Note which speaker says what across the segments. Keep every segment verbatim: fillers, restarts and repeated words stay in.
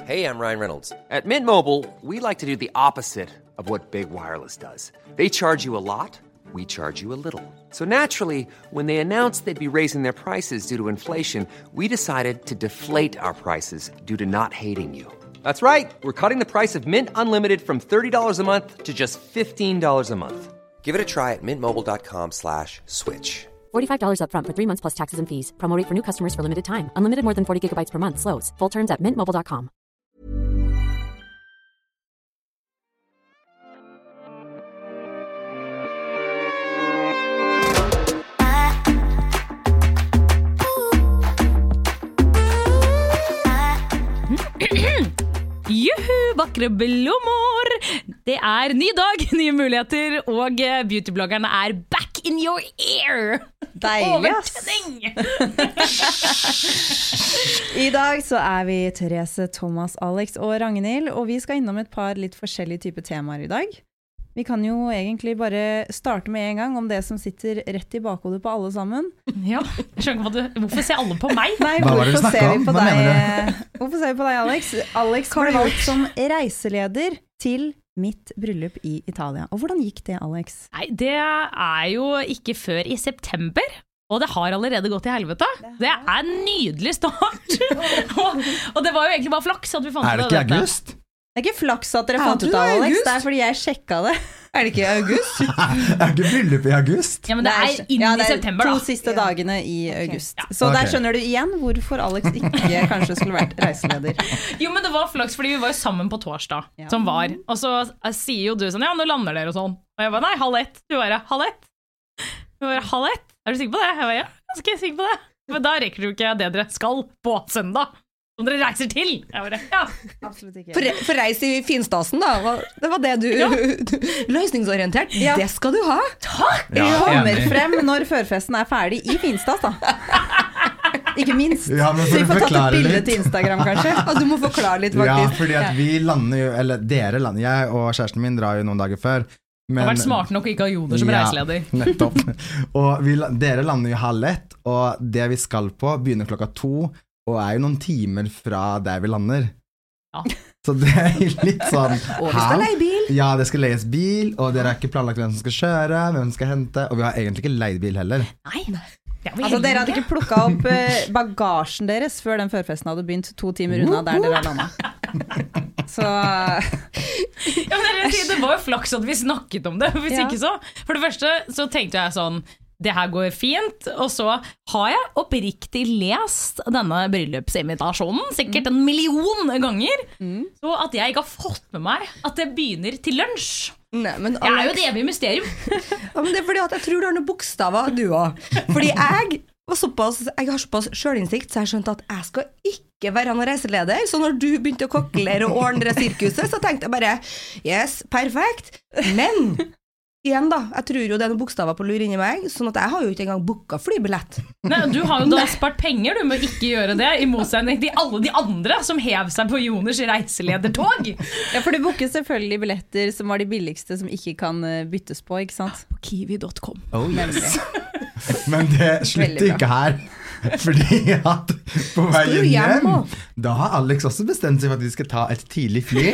Speaker 1: Hey, I'm Ryan Reynolds. At Mint Mobile, we like to do the opposite of what Big Wireless does. They charge you a lot, we charge you a little. So naturally, when they announced they'd be raising their prices due to inflation, we decided to deflate our prices due to not hating you. That's right. We're cutting the price of Mint Unlimited from thirty dollars a month to just fifteen dollars a month. Give it a try at mintmobile.com slash switch.
Speaker 2: forty-five dollars up front for three months plus taxes and fees. Promo rate for new customers for limited time. Unlimited more than forty gigabytes per month. Slows full terms at mint mobile dot com.
Speaker 3: Juhu, vakre blommer! Det er ny dag, nye muligheter, og beautybloggerne er back in your ear!
Speaker 4: Deilig, ass! I dag så er vi Therese, Thomas, Alex og Ragnhild, og vi skal innom et par litt forskjellige typer temaer i dag. Vi kan jo egentlig bare starte med en gang om det som sitter rett i bakhodet på alle sammen.
Speaker 3: Ja, jeg skjønner hva du... Hvorfor ser alle på meg?
Speaker 4: Nei, hvorfor ser vi på deg? Hvorfor ser vi på deg, Alex? Alex ble valgt som reiseleder til mitt bryllup i Italia. Og hvordan gikk det, Alex?
Speaker 3: Nei, det er jo ikke før i september. Og det har allerede gått til helvete. Det er en nydelig start. og, og det var jo egentlig bare flaks at vi fant
Speaker 5: ut av dette. Er det ikke august?
Speaker 4: Det er ikke flaks at dere fant ut av, Alex. Det er fordi jeg sjekket det. Er det ikke i august?
Speaker 5: Er ikke bryllup i august?
Speaker 3: Ja, men det er inn
Speaker 4: ja,
Speaker 3: det er
Speaker 4: i
Speaker 3: september da.
Speaker 4: To siste dagene i august.
Speaker 3: Okay. Ja.
Speaker 4: Så
Speaker 5: okay.
Speaker 4: Der skjønner du igjen hvorfor Alex ikke kanskje skulle vært reiseleder.
Speaker 3: Jo, men det var flaks, fordi vi var jo sammen på torsdag, ja. Som var. Og så sier jo du sånn, ja, nå lander dere og sånn. Og jeg bare, nei, halv ett. Du bare, halv ett? Du bare, halv ett? Er du sikker på det? Jeg bare, ja, jeg skal sikker på det. Men da rekker du ikke det dere skal på søndag. Som dere reiser til. Jeg bare, ja.
Speaker 6: Absolutt ikke. For, for reis i finstasen da, det var det du, ja. Løsningsorientert. Ja. Det skal du ha.
Speaker 3: Takk!
Speaker 4: Ja, kommer frem når førfesten er ferdig i finstas da. Ikke minst.
Speaker 5: Ja,
Speaker 4: så vi får tatt et bilde til Instagram kanskje.
Speaker 6: Og du må forklare litt faktisk.
Speaker 5: Ja, fordi at vi lander jo, eller dere lander, jeg og kjæresten min drar jo noen dager før.
Speaker 3: Men, har vært smart nok å ikke ha Joder som
Speaker 5: ja,
Speaker 3: reiseleder.
Speaker 5: Nettopp. Og vi, dere lander jo halv ett, og det vi skal på begynner klokka to, og er jo noen timer fra der vi lander. Ja. Så det er litt sånn...
Speaker 6: Og vi skal leie bil.
Speaker 5: Ja, det skal leies bil, og dere har ikke planlagt hvem som skal kjøre, hvem som skal hente, og vi har egentlig ikke leid bil heller.
Speaker 3: Nei,
Speaker 4: altså dere hadde ikke plukket opp bagasjen deres før den førfesten hadde begynt to timer unna der dere landet. Så...
Speaker 3: Ja, men det, det var jo flaks at vi snakket om det, hvis ja. Ikke så. For det første så tenkte jeg sånn, det her går fint, og så har jeg oppriktig lest denne bryllupsinvitasjonen, sikkert en million ganger, mm. så at jeg ikke har fått med meg at det begynner til lunsj.
Speaker 6: Nei, men Alex...
Speaker 3: Jeg er jo et evig mysterium.
Speaker 6: Ja, men det er fordi at jeg tror du har noen bokstaver, du også. Fordi jeg, var såpass, jeg har såpass selvinnsikt, så jeg skjønte at jeg skal ikke være noen reiseleder, så når du begynte å kokkelere og ordne sirkuset, så tenkte jeg bare, yes, perfekt, men... Igjen da, jeg tror jo det er noen bokstaver på lur inni meg, sånn at jeg har jo ikke engang booket flybillett.
Speaker 3: Nei, du har jo da spart penger, du må ikke gjøre det, i motsetning til alle de andre som hev seg på Joners reiseledertog.
Speaker 4: Ja, for du booket selvfølgelig billetter som var de billigste som ikke kan byttes på, ikke sant?
Speaker 3: På kiwi punktum com.
Speaker 5: Oh yes. Men det slutter ikke her. Fordi at på veien hjem, da har Alex også bestemt seg for at vi skal ta et tidlig fly.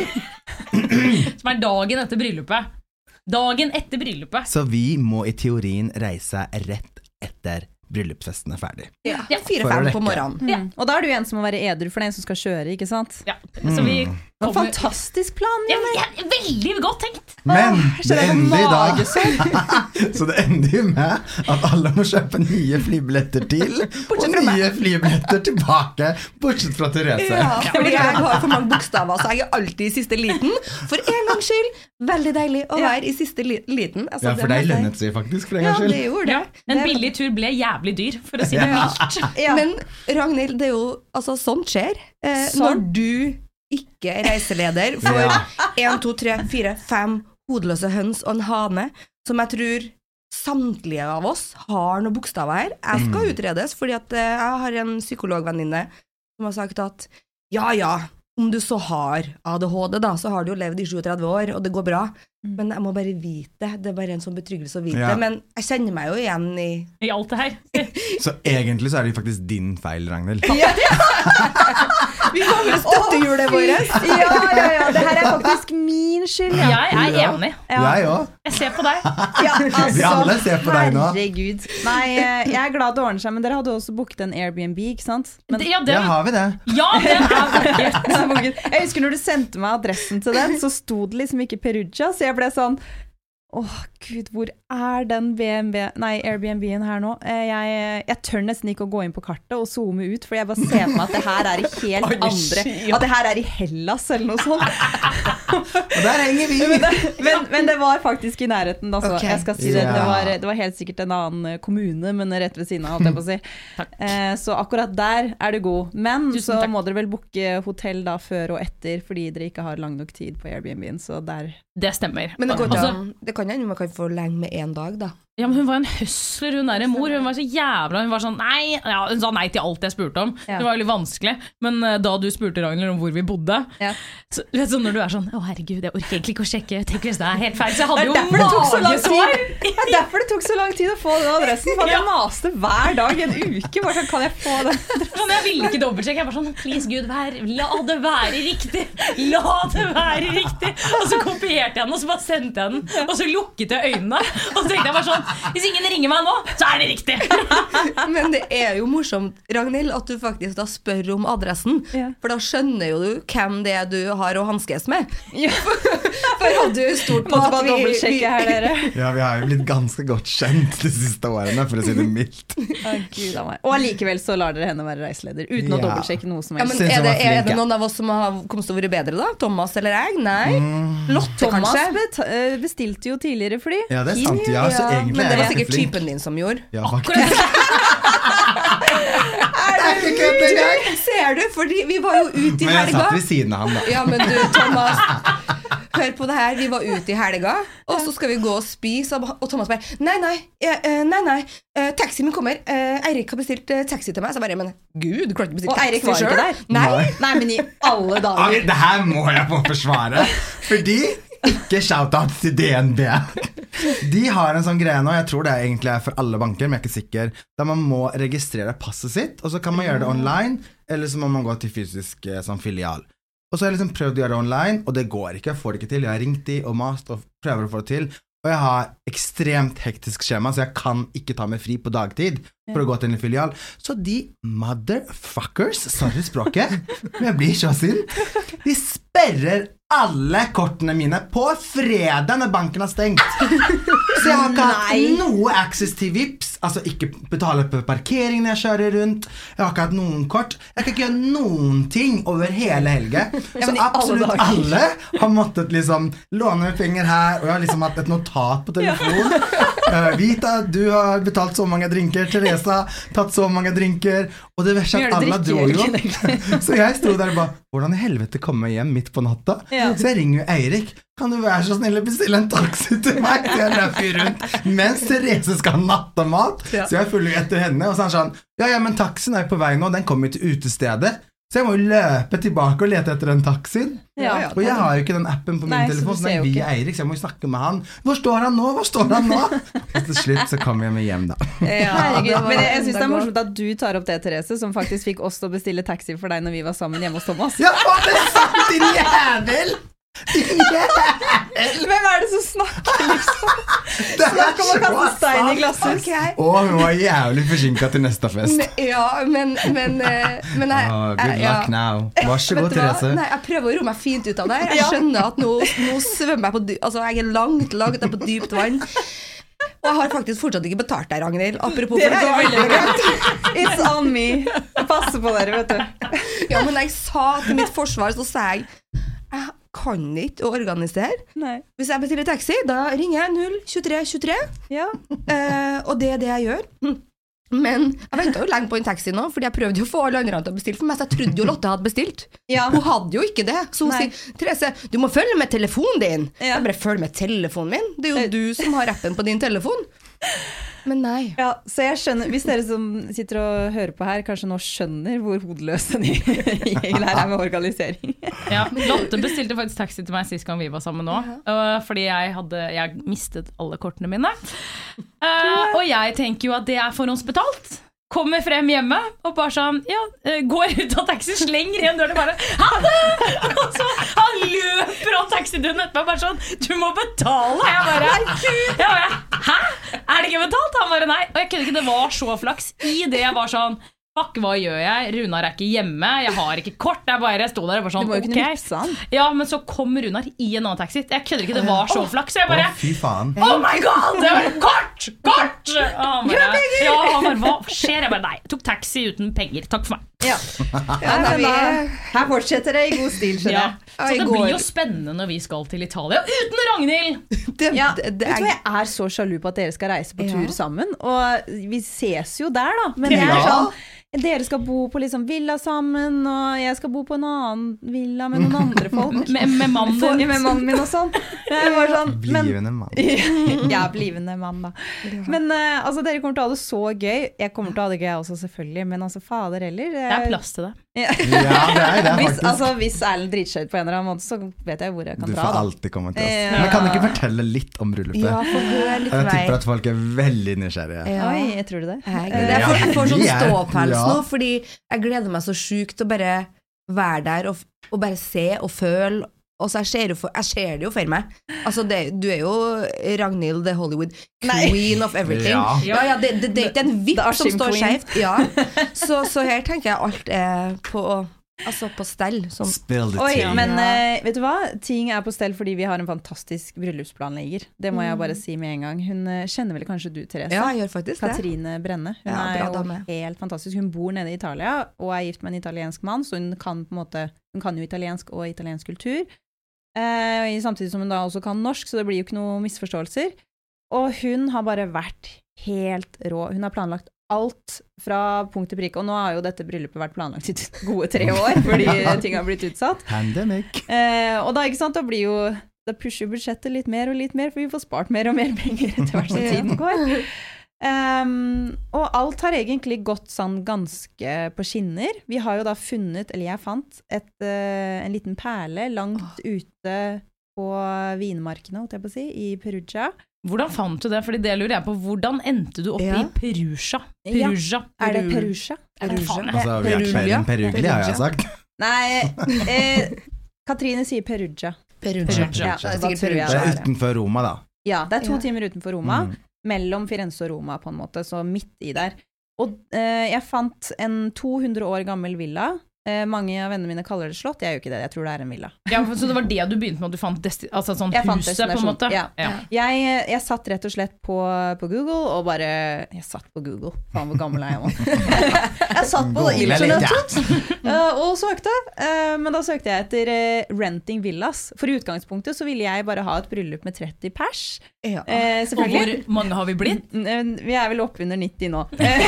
Speaker 3: Som er dagen etter bryllupet. Dagen etter bryllupet.
Speaker 5: Så vi må i teorien reise rett etter bryllupsfesten er ferdig.
Speaker 6: Ja, fire-fem på morgenen.
Speaker 4: Mm. Ja. Og da er du en som må være edru for den som skal kjøre, ikke sant?
Speaker 3: Ja, så vi
Speaker 4: kommer... En fantastisk plan,
Speaker 3: ja, ja, veldig godt tenkt.
Speaker 5: Men det ender i dag. Så det ender jo med at alle må kjøpe nye flybilletter til, og nye flybilletter tilbake, bortsett fra Therese.
Speaker 6: Ja, fordi jeg har for mange bokstaver, så jeg er alltid i siste liten. For en gangs skyld, veldig deilig å være i siste li- liten. Altså,
Speaker 5: ja, for det lønnet seg faktisk for en gangs skyld.
Speaker 6: Ja, det gjorde det.
Speaker 3: Ja, en billig tur ble jævlig dyr, for å si det mildt.
Speaker 6: Ja. Men Ragnhild, det er jo, altså, sånt skjer. Eh, sånn. Når du ikke er reiseleder for ja. en, to, tre, fire, fem hodeløse høns og en hane, som jeg tror samtlige av oss har noen bokstaver her. Jeg skal mm. utredes, fordi at eh, jeg har en psykologvenninne som har sagt at ja, ja, om du så har A D H D da, så har du jo levd i syttisju år, og det går bra. Men jeg må bare vite, det er bare en sånn betryggelse å vite. Ja. Men jeg kjenner meg jo igjen i...
Speaker 3: I alt det her.
Speaker 5: Så egentlig så er det faktisk din feil, Ragnhild.
Speaker 4: Ja.
Speaker 6: Vi mangler støttehjulet vårt.
Speaker 4: Ja, ja, ja, det her er faktisk min skyld. Ja.
Speaker 3: Jeg er enig.
Speaker 5: Jeg òg.
Speaker 3: Jeg ser på deg.
Speaker 4: Ja, altså,
Speaker 5: Vi alle ser på deg nå.
Speaker 4: Herregud. Nei, jeg er glad det ordner seg, men dere hadde også booket en Airbnb, ikke sant? Men,
Speaker 3: Ja, den,
Speaker 5: Ja, har vi det?
Speaker 3: ja, den er vakker.
Speaker 4: jeg husker når du sendte meg adressen til den, så sto det liksom ikke Perugia, så jeg ble sånn, åh gud, hvor er den B and B, nei, Airbnb-en her nå? Eh, Jeg, jeg tør nesten ikke å gå inn på kartet og zoome ut, for jeg bare ser på meg at det her er i helt
Speaker 3: Oi,
Speaker 4: andre,
Speaker 3: ja.
Speaker 4: at det her er i Hellas eller noe sånt.
Speaker 5: Og der henger vi!
Speaker 4: Men det, men, men det var faktisk i nærheten, altså.
Speaker 6: Ok.
Speaker 4: Jeg skal si det, det
Speaker 5: Ja.
Speaker 4: var, det var helt sikkert en annen kommune, men rett ved siden av, holdt jeg på å si. Eh, så akkurat der er du god. Men
Speaker 3: Tusen
Speaker 4: så
Speaker 3: takk.
Speaker 4: må dere vel booke hotell da før og etter, fordi dere ikke har lang nok tid på Airbnb-en, så der...
Speaker 3: Det stemmer.
Speaker 6: Men det går
Speaker 3: Altså,
Speaker 6: ikke an. Det kan hende man kan få lenge med en dag, da.
Speaker 3: Ja, men hun var en høsler, hun der mor. Hun var så jævla, hun var sånn nei, ja, hun sa nei til alt jeg spurte om.
Speaker 4: Ja.
Speaker 3: Det var veldig vanskelig. Men uh, da du spurte Ragnhild om hvor vi bodde,
Speaker 4: Ja.
Speaker 3: så, vet du, når du er sånn, å herregud, jeg orker egentlig ikke å sjekke, tenk hvis det er helt feil, så jeg hadde jo
Speaker 4: derfor det tok så lang
Speaker 3: magesår.
Speaker 4: tid. Det er derfor det tok så lang tid å få den adressen, for jeg maste hver dag en uke, bare sånn, kan jeg få den?
Speaker 3: Sånn, jeg ville ikke dobbeltsjekke, jeg var sånn, please Gud, vær, la det være riktig, la det være riktig. Og så kopierte jeg den, og så bare sendte jeg den, og så lukket jeg øynene, og så tenkte jeg bare sånn, hvis ingen ringer meg nå, så er det riktig.
Speaker 6: Men det er jo morsomt, Ragnhild, at du faktisk da spør om adressen.
Speaker 4: Ja.
Speaker 6: For da skjønner jo du hvem det er du har å hanskes med.
Speaker 4: Ja.
Speaker 6: For hadde du stort på
Speaker 4: Måtte
Speaker 6: at
Speaker 4: bare
Speaker 6: vi, vi,
Speaker 4: dobbeltsjekke her, dere.
Speaker 5: Ja, vi har jo blitt ganske godt kjent de siste årene, for å si det mildt.
Speaker 4: Å, Gud av meg. Og allikevel så lar dere henne være reiseleder, uten å
Speaker 5: Ja.
Speaker 4: dobbeltsjekke noe som
Speaker 6: ja,
Speaker 4: helst.
Speaker 6: men
Speaker 5: Synes
Speaker 6: er
Speaker 5: jeg
Speaker 6: det,
Speaker 5: var flink,
Speaker 6: er det
Speaker 5: ja.
Speaker 6: noen av oss som har kommet til å være bedre da? Thomas eller jeg? Nei. Lotte,
Speaker 4: Thomas
Speaker 6: kanskje?
Speaker 4: bet- eh, bestilte jo tidligere fly.
Speaker 5: Ja, det er sant, ja, så egentlig
Speaker 6: Men det
Speaker 5: er
Speaker 6: var
Speaker 5: jeg
Speaker 6: sikkert
Speaker 5: flink.
Speaker 6: typen din som gjorde.
Speaker 5: Ja, faktisk. Det er ikke kødd engang!
Speaker 6: Ser du? Fordi vi var jo ute i
Speaker 5: Men jeg
Speaker 6: helga.
Speaker 5: satt ved siden av han da.
Speaker 6: Ja, men du, Thomas, hør på det her. Vi var ute i helga, og så skal vi gå og spise, og Thomas bare, nei, nei, eh, nei, nei, eh, taxi min kommer. Eh, Eirik har bestilt eh, taxi til meg. Så jeg bare, men Gud, du klarte ikke å bestille
Speaker 4: Og Eirik
Speaker 6: taxi
Speaker 4: var ikke
Speaker 6: selv?
Speaker 4: der?
Speaker 6: Nei.
Speaker 4: Nei, men i alle
Speaker 5: Ok,
Speaker 4: dager.
Speaker 5: det her må jeg få forsvare. Fordi, ikke shout-out til D N B. De har en sånn greie nå, jeg tror det egentlig er for alle banker, men jeg er ikke sikker, der man må registrere passet sitt, og så kan man gjøre det online, eller så må man gå til fysisk eh, sånn filial. Og så har jeg liksom prøvd å gjøre det online, og det går ikke, jeg får det ikke til. Jeg har ringt de og mast og prøver å få det til, og jeg har ekstremt hektisk skjema, så jeg kan ikke ta meg fri på dagtid for å gå til en filial. Så de motherfuckers, sorry språket, men jeg blir så sint, de sperrer alle kortene mine på fredag når banken har stengt. Så jeg har ikke hatt noe access til Vips, altså ikke betale på parkeringen jeg kjører rundt, jeg har ikke hatt noen kort, jeg kan ikke gjøre noen ting over hele helge. Så
Speaker 4: men i alle
Speaker 5: absolutt
Speaker 4: dager.
Speaker 5: alle har måttet liksom låne penger her, og jeg har liksom hatt et notat på telefonen. Uh, Vita, du har betalt så mange drinker, Teresa tatt så mange drinker, og det verste
Speaker 4: Gjør
Speaker 5: at
Speaker 4: det
Speaker 5: alle
Speaker 4: drikke,
Speaker 5: dro
Speaker 4: gjør
Speaker 5: jo.
Speaker 4: det ikke
Speaker 5: Så jeg stod der og bare, hvordan i helvete kommer jeg hjem midt på natta?
Speaker 4: Ja.
Speaker 5: Så jeg ringer jo Eirik, kan du være så snill å bestille en taxi til meg? Så jeg løper jo rundt, mens Therese skal ha nattamat,
Speaker 6: Ja.
Speaker 5: så jeg følger jo etter henne, og så er han sånn, ja, ja, men taxien er på vei nå, den kommer til utestedet, så jeg må jo løpe tilbake og lete etter en taxi.
Speaker 4: Ja.
Speaker 5: Og jeg har jo ikke den appen på min
Speaker 4: Nei, så du
Speaker 5: telefon, så det
Speaker 4: ser
Speaker 5: er
Speaker 4: jo
Speaker 5: via
Speaker 4: ikke.
Speaker 5: Eirik, så jeg må jo snakke med han. Hvor står han nå? Hvor står han nå? Og til slutt så kommer jeg meg hjem da.
Speaker 6: Ja,
Speaker 4: Herregud,
Speaker 6: det var
Speaker 4: men jeg, jeg synes det
Speaker 6: enda
Speaker 4: er
Speaker 6: godt.
Speaker 4: morsomt at du tar opp det, Therese, som faktisk fikk oss til å bestille taxi for deg når vi var sammen hjemme hos Thomas.
Speaker 5: Ja, faen, det er sant, din jævel! Din jævel!
Speaker 4: Hvem er det som snakker, liksom?
Speaker 5: Det er
Speaker 4: Snakk om å kaste
Speaker 5: så
Speaker 4: stein i
Speaker 5: sant.
Speaker 4: glasshus.
Speaker 6: Ok.
Speaker 5: Og hun var jævlig forsinket til neste fest.
Speaker 6: Ne- Ja, men, men, eh, men jeg,
Speaker 5: Oh, good
Speaker 6: jeg- ja.
Speaker 5: luck now. Vær så god,
Speaker 6: Vet du hva?
Speaker 5: Therese.
Speaker 6: Nei, jeg prøver å roe meg fint ut av det her. Jeg
Speaker 4: Ja.
Speaker 6: skjønner at nå, nå svømmer jeg på dy Altså, jeg er langt, langt på dypt vann. Og jeg har faktisk fortsatt ikke betalt deg, Ragnhild. Apropos
Speaker 4: Det
Speaker 6: for
Speaker 4: er
Speaker 6: det.
Speaker 4: veldig greit. It's on me. Passe på dere, vet du.
Speaker 6: Ja, men jeg sa til mitt forsvar, så sa jeg jeg kan ikke å organisere.
Speaker 4: Nei.
Speaker 6: Hvis jeg bestiller taxi, da ringer jeg null tjuetre tjuetre,
Speaker 4: Ja.
Speaker 6: eh, og det er det jeg gjør. Hm. Men jeg ventet jo lenge på en taxi nå, fordi jeg prøvde jo å få alle andre til å bestille for meg, så jeg trodde jo Lotte hadde bestilt.
Speaker 4: Ja.
Speaker 6: Hun hadde jo ikke det. Så hun
Speaker 4: Nei.
Speaker 6: sier, Therese, du må følge med telefonen din.
Speaker 4: Ja.
Speaker 6: Jeg bare, følg med telefonen min? Det er jo du som har appen på din telefon. Men nei.
Speaker 4: Ja, så jeg skjønner, hvis dere som sitter og hører på her, kanskje nå skjønner hvor hodeløs den gjengen her er med organisering.
Speaker 3: Ja, Lotte bestilte faktisk taxi til meg sist gang vi var sammen nå, øh, fordi jeg hadde jeg mistet alle kortene mine. Uh, og jeg tenker jo at det er forhåndsbetalt. kommer frem hjemme og bare sånn, ja, går ut av taxi, slenger igjen døren og bare, ha det! Og så han løper av taxidøren etterpå bare sånn, du må betale! Jeg bare, jeg bare, hæ? Er det ikke betalt? Han bare, nei. Og jeg kunne ikke, det var så flaks. I det jeg var sånn, fuck, hva gjør jeg? Runar er ikke hjemme, jeg har ikke kort, jeg bare stod der og bare sånn,
Speaker 4: du må jo kunne
Speaker 3: ok.
Speaker 4: vipse han.
Speaker 3: Ja, men så kom Runar i en annen taxi. Jeg kødder ikke, det var så flaks. Så jeg bare,
Speaker 5: Å, fy faen.
Speaker 3: oh my god, det var kort, kort! Og han bare, ja, han bare, hva skjer? Jeg bare, nei, jeg tok taxi uten penger, takk for meg.
Speaker 4: Ja. Ja, men da, her fortsetter det i god stil, skjønner
Speaker 3: Ja.
Speaker 4: jeg.
Speaker 3: Så det blir jo spennende når vi skal til Italia uten Ragnhild.
Speaker 6: Det,
Speaker 4: Ja,
Speaker 6: det,
Speaker 4: vet
Speaker 6: det
Speaker 4: du hva,
Speaker 6: er,
Speaker 4: jeg er så sjalu på at dere skal reise på
Speaker 6: Ja.
Speaker 4: tur sammen. Og vi ses jo der da. Men det er
Speaker 5: Ja.
Speaker 4: sånn, dere skal bo på liksom villa sammen, og jeg skal bo på en annen villa med noen andre folk.
Speaker 3: Med, med mannen
Speaker 4: For,
Speaker 3: din.
Speaker 4: med mannen min og sånn. Det er bare sånn, men,
Speaker 5: Blivende mann.
Speaker 4: ja, blivende mann da. Men eh, altså, dere kommer til å ha det så gøy. Jeg kommer til å ha det gøy også selvfølgelig, men altså fader heller.
Speaker 3: Det er plass til det.
Speaker 5: Ja, det er det
Speaker 4: Hvis,
Speaker 5: faktisk.
Speaker 4: altså, hvis Erlend driter seg ut på en eller annen måte, så vet jeg hvor jeg kan
Speaker 5: Du
Speaker 4: dra
Speaker 5: får
Speaker 4: da.
Speaker 5: alltid komme til oss.
Speaker 4: Ja.
Speaker 5: Men kan du ikke fortelle litt om bryllupet?
Speaker 6: ja, for hør litt
Speaker 5: Jeg tipper
Speaker 6: mer.
Speaker 5: at folk er veldig nysgjerrige.
Speaker 6: Ja.
Speaker 4: Oi, jeg tror du det?
Speaker 6: Jeg, jeg, får, jeg får sånn
Speaker 5: Ja,
Speaker 6: ståpels
Speaker 5: ja.
Speaker 6: nå, fordi jeg gleder meg så sykt til å bare være der og, og bare se og føle. Og så jeg ser, jo for, jeg ser det jo for meg. Altså, det, du er jo Ragnhild, the Hollywood queen of everything.
Speaker 5: Ja.
Speaker 6: Ja, ja, det, det, det er ikke en vipp
Speaker 4: The
Speaker 6: som
Speaker 4: Askim
Speaker 6: står
Speaker 4: queen.
Speaker 6: skjevt. Ja. Så, så her tenker jeg alt er på, altså på stell. Som,
Speaker 5: Spill the
Speaker 4: Oi,
Speaker 5: tea.
Speaker 4: men
Speaker 6: Ja.
Speaker 4: eh, vet du hva? Ting er på stell fordi vi har en fantastisk bryllupsplanlegger. Det må jeg bare si med en gang. Hun eh, kjenner vel kanskje du, Therese?
Speaker 6: ja, jeg gjør faktisk det.
Speaker 4: Katrine Brenne. Hun
Speaker 6: Ja,
Speaker 4: er
Speaker 6: bra
Speaker 4: jo
Speaker 6: dame.
Speaker 4: helt fantastisk. Hun bor nede i Italia og er gift med en italiensk mann, så hun kan på en måte, hun kan jo italiensk og italiensk kultur. Eh, samtidig som hun da også kan norsk, så det blir jo ikke noen misforståelser. Og hun har bare vært helt rå. Hun har planlagt alt fra punkt til prikk, og nå har jo dette bryllupet vært planlagt i gode tre år, fordi ting har blitt utsatt.
Speaker 5: Pandemic.
Speaker 4: Eh, og da, ikke sant, da blir jo, da pusher budsjettet litt mer og litt mer, for vi får spart mer og mer penger etter hvert som tiden går. Um, og alt har egentlig gått sånn ganske på skinner. Vi har jo da funnet, eller jeg fant, et, uh, en liten perle langt ute på vinmarkene, holdt jeg på å si, i Perugia.
Speaker 3: Hvordan fant du det? Fordi det lurer jeg på. Hvordan endte du opp
Speaker 6: Ja.
Speaker 3: i Perugia? Perugia.
Speaker 4: Er det Perugia?
Speaker 3: Er det faen?
Speaker 5: Altså, vi er flere enn Perugli, har jeg sagt.
Speaker 4: Nei, eh, Katrine sier Perugia.
Speaker 6: Perugia.
Speaker 3: Perugia.
Speaker 4: Ja,
Speaker 6: Det er
Speaker 4: da
Speaker 6: sikkert
Speaker 4: tror jeg
Speaker 5: Det
Speaker 6: Perugia.
Speaker 5: er utenfor Roma, da.
Speaker 4: Ja, det er to
Speaker 6: Ja.
Speaker 4: timer utenfor Roma,
Speaker 5: Mm.
Speaker 4: mellom Firenze og Roma på en måte, så midt i der. Og eh, jeg fant en to hundre år gammel villa. Eh, mange av vennene mine kaller det slott, jeg gjør jo ikke det, jeg tror det er en villa.
Speaker 3: Ja, for- så det var det du begynte med, at du fant desti altså sånn
Speaker 4: Jeg fant
Speaker 3: huset på en
Speaker 4: destinasjon,
Speaker 3: måte?
Speaker 4: ja.
Speaker 3: Ja.
Speaker 4: Jeg, jeg satt rett og slett på, på Google og bare, jeg satt på Google, faen hvor gammel er jeg nå. Jeg satt på
Speaker 5: Google litt,
Speaker 4: internettet eh, og søkte, eh, men da søkte jeg etter eh, renting villas. For i utgangspunktet så ville jeg bare ha et bryllup med tretti pers,
Speaker 6: Ja.
Speaker 4: eh,
Speaker 3: Og
Speaker 4: selvfølgelig.
Speaker 3: hvor mange har vi blitt?
Speaker 4: Mm, Vi er vel oppe under nitti nå.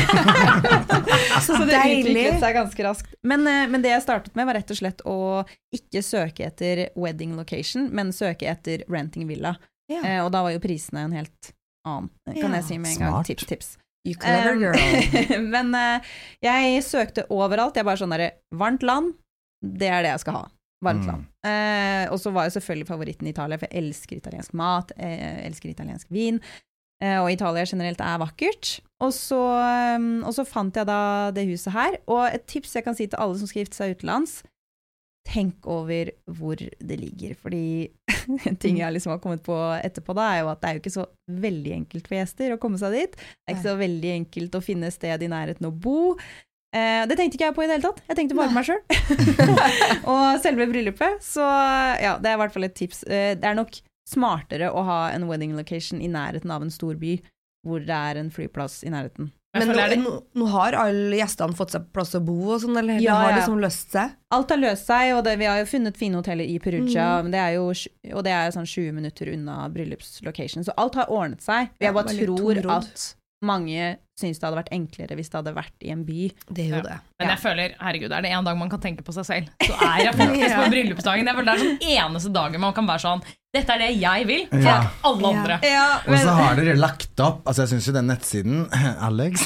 Speaker 6: Så
Speaker 4: Så det
Speaker 6: deilig.
Speaker 4: utviklet seg ganske raskt. Men, eh, men det jeg startet med var rett og slett å ikke søke etter wedding location, men søke etter renting villa.
Speaker 6: Ja.
Speaker 4: Eh, og da var jo prisene en helt annen, kan
Speaker 6: Ja,
Speaker 4: jeg si med en gang.
Speaker 5: smart.
Speaker 4: Tips, tips.
Speaker 6: You clever
Speaker 4: Um,
Speaker 6: girl.
Speaker 4: men eh, jeg søkte overalt. Jeg bare sånn derre, varmt land, det er det jeg skal ha. Varmt
Speaker 5: Mm.
Speaker 4: land. Eh, og så var jo selvfølgelig favoritten Italia, for jeg elsker italiensk mat, jeg elsker italiensk vin. Eh, og Italia generelt er vakkert. Og så, um, og så fant jeg da det huset her. Og et tips jeg kan si til alle som skal gifte seg utenlands, tenk over hvor det ligger. Fordi en ting jeg liksom har kommet på etterpå da, er jo at det er jo ikke så veldig enkelt for gjester å komme seg dit. Det er ikke så veldig enkelt å finne et sted i nærheten å bo. Eh, det tenkte ikke jeg på i det hele tatt. Jeg tenkte bare på meg selv. Og selve bryllupet. Så ja, det er i hvert fall et tips. Eh, det er nok smartere å ha en wedding location i nærheten av en stor by, hvor det er en flyplass i nærheten.
Speaker 3: Jeg
Speaker 6: Men nå,
Speaker 3: føler det er
Speaker 6: nå, nå har alle gjestene fått seg plass å bo og sånn, eller det
Speaker 4: Ja,
Speaker 6: har
Speaker 4: ja.
Speaker 6: liksom løst seg?
Speaker 4: Alt har løst seg, og det, vi har jo funnet fine hoteller i Perugia,
Speaker 6: Mm.
Speaker 4: men det er jo, sj- og det er jo sånn tjue minutter unna bryllupslocation, så alt har ordnet seg. Jeg
Speaker 6: Ja,
Speaker 4: bare
Speaker 6: veldig
Speaker 4: tror
Speaker 6: tungrodd.
Speaker 4: at mange synes det hadde vært enklere hvis det hadde vært i en by.
Speaker 6: Det er jo
Speaker 3: Ja.
Speaker 6: det.
Speaker 3: Men jeg føler, herregud, er det en dag man kan tenke på seg selv, så er jeg faktisk
Speaker 6: Ja.
Speaker 3: på bryllupsdagen. Jeg føler det er sånn eneste dagen man kan være sånn, dette er det jeg vil for
Speaker 5: Ja.
Speaker 3: alle andre.
Speaker 4: Ja,
Speaker 5: Og så har dere lagt opp, altså jeg synes jo den nettsiden, Alex,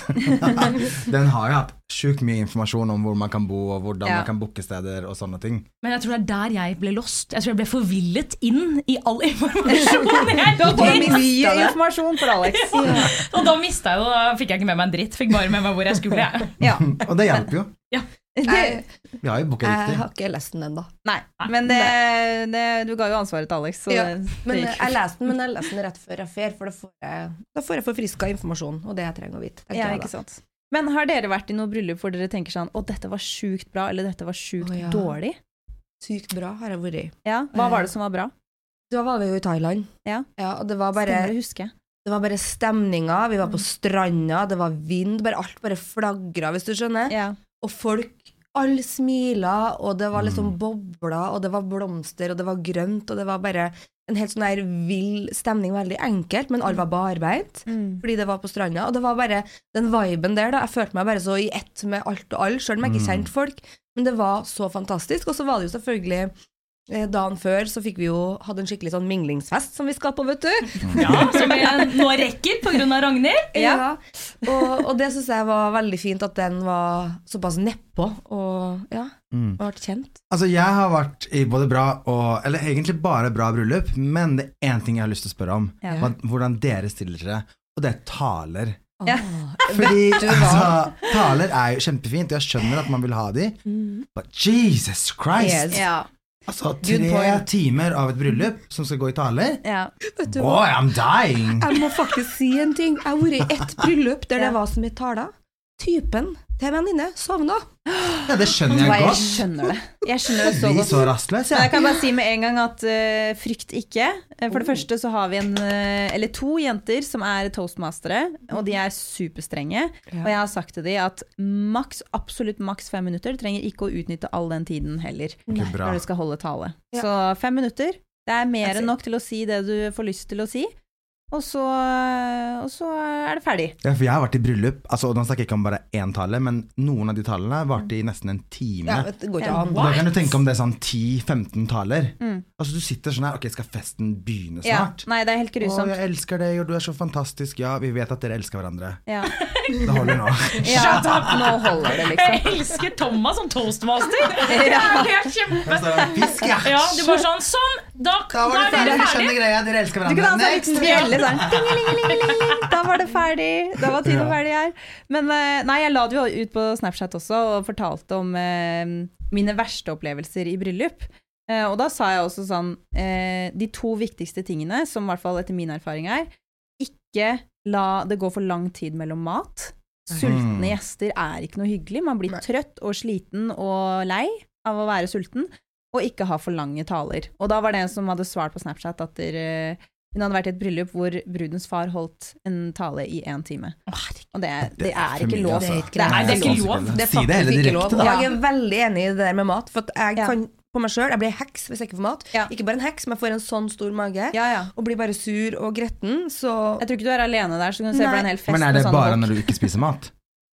Speaker 5: den har jo hatt sjukt mye informasjon om hvor man kan bo, og hvordan
Speaker 4: Ja.
Speaker 5: man kan booke steder, og sånne ting.
Speaker 3: Men jeg tror det er der jeg ble lost. Jeg tror jeg ble forvillet inn i all informasjonen. Jeg
Speaker 4: Du har fått
Speaker 3: mistet
Speaker 4: mye
Speaker 3: det.
Speaker 4: informasjon for Alex.
Speaker 3: Og da mistet jeg det, da fikk jeg ikke med meg en dritt. Fikk bare med meg hvor jeg skulle. Jeg.
Speaker 4: Ja.
Speaker 5: Og det hjelper jo.
Speaker 6: Jeg,
Speaker 5: Vi har jo booket
Speaker 6: jeg
Speaker 5: riktig.
Speaker 6: har ikke lest den ennå.
Speaker 4: Nei, men det, det, du ga jo ansvaret til Alex. Så
Speaker 6: Ja,
Speaker 4: det,
Speaker 6: men
Speaker 4: det gikk
Speaker 6: jeg leste den, men jeg leste den rett før jeg fer, for da får jeg, da får jeg forfriska informasjon, og det jeg trenger å vite. tenker
Speaker 4: ja,
Speaker 6: jeg
Speaker 4: ikke
Speaker 6: da.
Speaker 4: sant. Men har dere vært i noe bryllup hvor dere tenker sånn, å, dette var sjukt bra, eller dette var sjukt
Speaker 6: Å, ja.
Speaker 4: dårlig?
Speaker 6: Sykt bra har jeg vært i.
Speaker 4: Ja, hva var det som var bra?
Speaker 6: Da var vi jo i Thailand,
Speaker 4: Ja.
Speaker 6: og det var bare,
Speaker 4: Stemmer det, husker jeg.
Speaker 6: det var bare stemninga, vi var på stranda, det var vind, bare alt bare flagra, hvis du skjønner.
Speaker 4: Ja.
Speaker 6: Og folk, alle smila, og det var liksom bobler, og det var blomster, og det var grønt, og det var bare en helt sånn der vill stemning, veldig enkelt, men alle var barbeint,
Speaker 4: Mm.
Speaker 6: fordi det var på stranda, og det var bare den viben der da, jeg følte meg bare så i ett med alt og alle, selv om jeg ikke kjente folk, men det var så fantastisk, og så var det jo selvfølgelig eh, dagen før så fikk vi jo hadde en skikkelig sånn minglingsfest som vi skal på, vet du.
Speaker 3: Ja, som jeg nå rekker på grunn av Ragnhild.
Speaker 6: Ja. Og, og det synes jeg var veldig fint at den var såpass nedpå, og ja,
Speaker 5: Mm.
Speaker 6: ble kjent.
Speaker 5: Altså jeg har vært i både bra og, eller egentlig bare bra bryllup, men det er en ting jeg har lyst til å spørre om,
Speaker 4: Ja.
Speaker 5: hva- hvordan dere stiller dere, og det er taler.
Speaker 4: Ja.
Speaker 5: Fordi
Speaker 6: Vet du hva?
Speaker 5: altså, taler er jo kjempefint, og jeg skjønner at man vil ha de, but Jesus Christ!
Speaker 6: Yes.
Speaker 4: Ja.
Speaker 5: Altså
Speaker 6: Good
Speaker 5: tre
Speaker 6: point.
Speaker 5: timer av et bryllup som skal gå i taler.
Speaker 4: Ja.
Speaker 6: Vet du
Speaker 5: Boy,
Speaker 6: hva?
Speaker 5: I'm dying!
Speaker 6: Jeg må faktisk si en ting. Jeg har vært i ett bryllup der
Speaker 4: Ja.
Speaker 6: det var så mye taler. Typen til venninne sovna.
Speaker 5: Ja, det skjønner jeg
Speaker 4: Jeg
Speaker 5: godt.
Speaker 4: skjønner det. Jeg skjønner det så
Speaker 5: Bli
Speaker 4: godt.
Speaker 5: så rastløs,
Speaker 4: Men jeg
Speaker 5: ja.
Speaker 4: kan bare si med en gang at uh, frykt ikke. Eh, For det første så har vi en, uh, eller to jenter som er toastmastere, og de er superstrenge.
Speaker 6: Ja.
Speaker 4: Og jeg har sagt til de at maks, absolutt maks fem minutter. Du trenger ikke å utnytte all den tiden heller
Speaker 5: Ikke bra.
Speaker 4: når du skal holde tale.
Speaker 6: Ja.
Speaker 4: Så fem minutter, det er mer
Speaker 6: That's
Speaker 4: enn
Speaker 6: it.
Speaker 4: nok til å si det du får lyst til å si. Og så, og så er det ferdig.
Speaker 5: Ja, for jeg har vært i bryllup, altså, og nå snakker jeg ikke om bare én tale, men noen av de talene varte i nesten en time.
Speaker 6: Ja, vet, du, det går ikke an.
Speaker 5: Og da kan du tenke om det er sånn ti femten taler.
Speaker 4: Mm.
Speaker 5: Altså du sitter sånn her, ok, skal festen begynne
Speaker 4: Ja.
Speaker 5: snart?
Speaker 4: Nei, det er helt
Speaker 5: Å,
Speaker 4: grusomt.
Speaker 5: jeg elsker deg, og du er så fantastisk. Ja, vi vet at dere elsker hverandre.
Speaker 4: Ja.
Speaker 5: Det holder nå.
Speaker 4: Ja, nå holder det liksom.
Speaker 3: Jeg elsker Thomas som toastmaster. Det er helt kjempe.
Speaker 5: Og så, fisk, ja.
Speaker 3: Ja, du bare sånn, sånn, da,
Speaker 5: Da var
Speaker 3: da
Speaker 5: det
Speaker 3: er
Speaker 5: ferdig,
Speaker 3: dere
Speaker 5: vi skjønner
Speaker 3: ferdig.
Speaker 5: greia, dere elsker
Speaker 4: Du kan
Speaker 5: hverandre.
Speaker 4: ha sånn
Speaker 5: Next!
Speaker 4: liten bjelle sånn. Dingelingelingeling. Da var det ferdig. Da var tiden
Speaker 5: Ja.
Speaker 4: ferdig her. Men eh, nei, jeg la det jo ut på Snapchat også, og fortalte om eh, mine verste opplevelser i bryllup. Eh, og da sa jeg også sånn, eh, de to viktigste tingene, som i hvert fall etter min erfaring er, ikke la det gå for lang tid mellom mat. Sultne
Speaker 5: Mm.
Speaker 4: gjester er ikke noe hyggelig. Man blir
Speaker 6: Nei.
Speaker 4: trøtt og sliten og lei av å være sulten, og ikke ha for lange taler. Og da var det en som hadde svart på Snapchat at der, hun hadde vært i et bryllup hvor brudens far holdt en tale i en time. Og det, det er ikke lov.
Speaker 5: altså.
Speaker 6: Det er ikke
Speaker 3: Nei, det er ikke lov.
Speaker 6: Det er
Speaker 5: Si det
Speaker 6: faktisk
Speaker 5: heller
Speaker 6: ikke
Speaker 5: direkte,
Speaker 6: lov.
Speaker 5: da.
Speaker 6: Og jeg er veldig enig i det der med mat, for at jeg
Speaker 4: Ja.
Speaker 6: kan på meg selv, jeg blir heks hvis jeg ikke får mat.
Speaker 4: Ja.
Speaker 6: Ikke bare en heks, men jeg får en sånn stor mage,
Speaker 4: Ja, ja.
Speaker 6: og blir bare sur og gretten, så...
Speaker 4: Jeg tror ikke du er alene der, så kan du se for deg en hel fest
Speaker 5: Men er
Speaker 4: med
Speaker 5: det
Speaker 4: sånne
Speaker 5: bare
Speaker 4: folk.
Speaker 5: når du ikke spiser mat?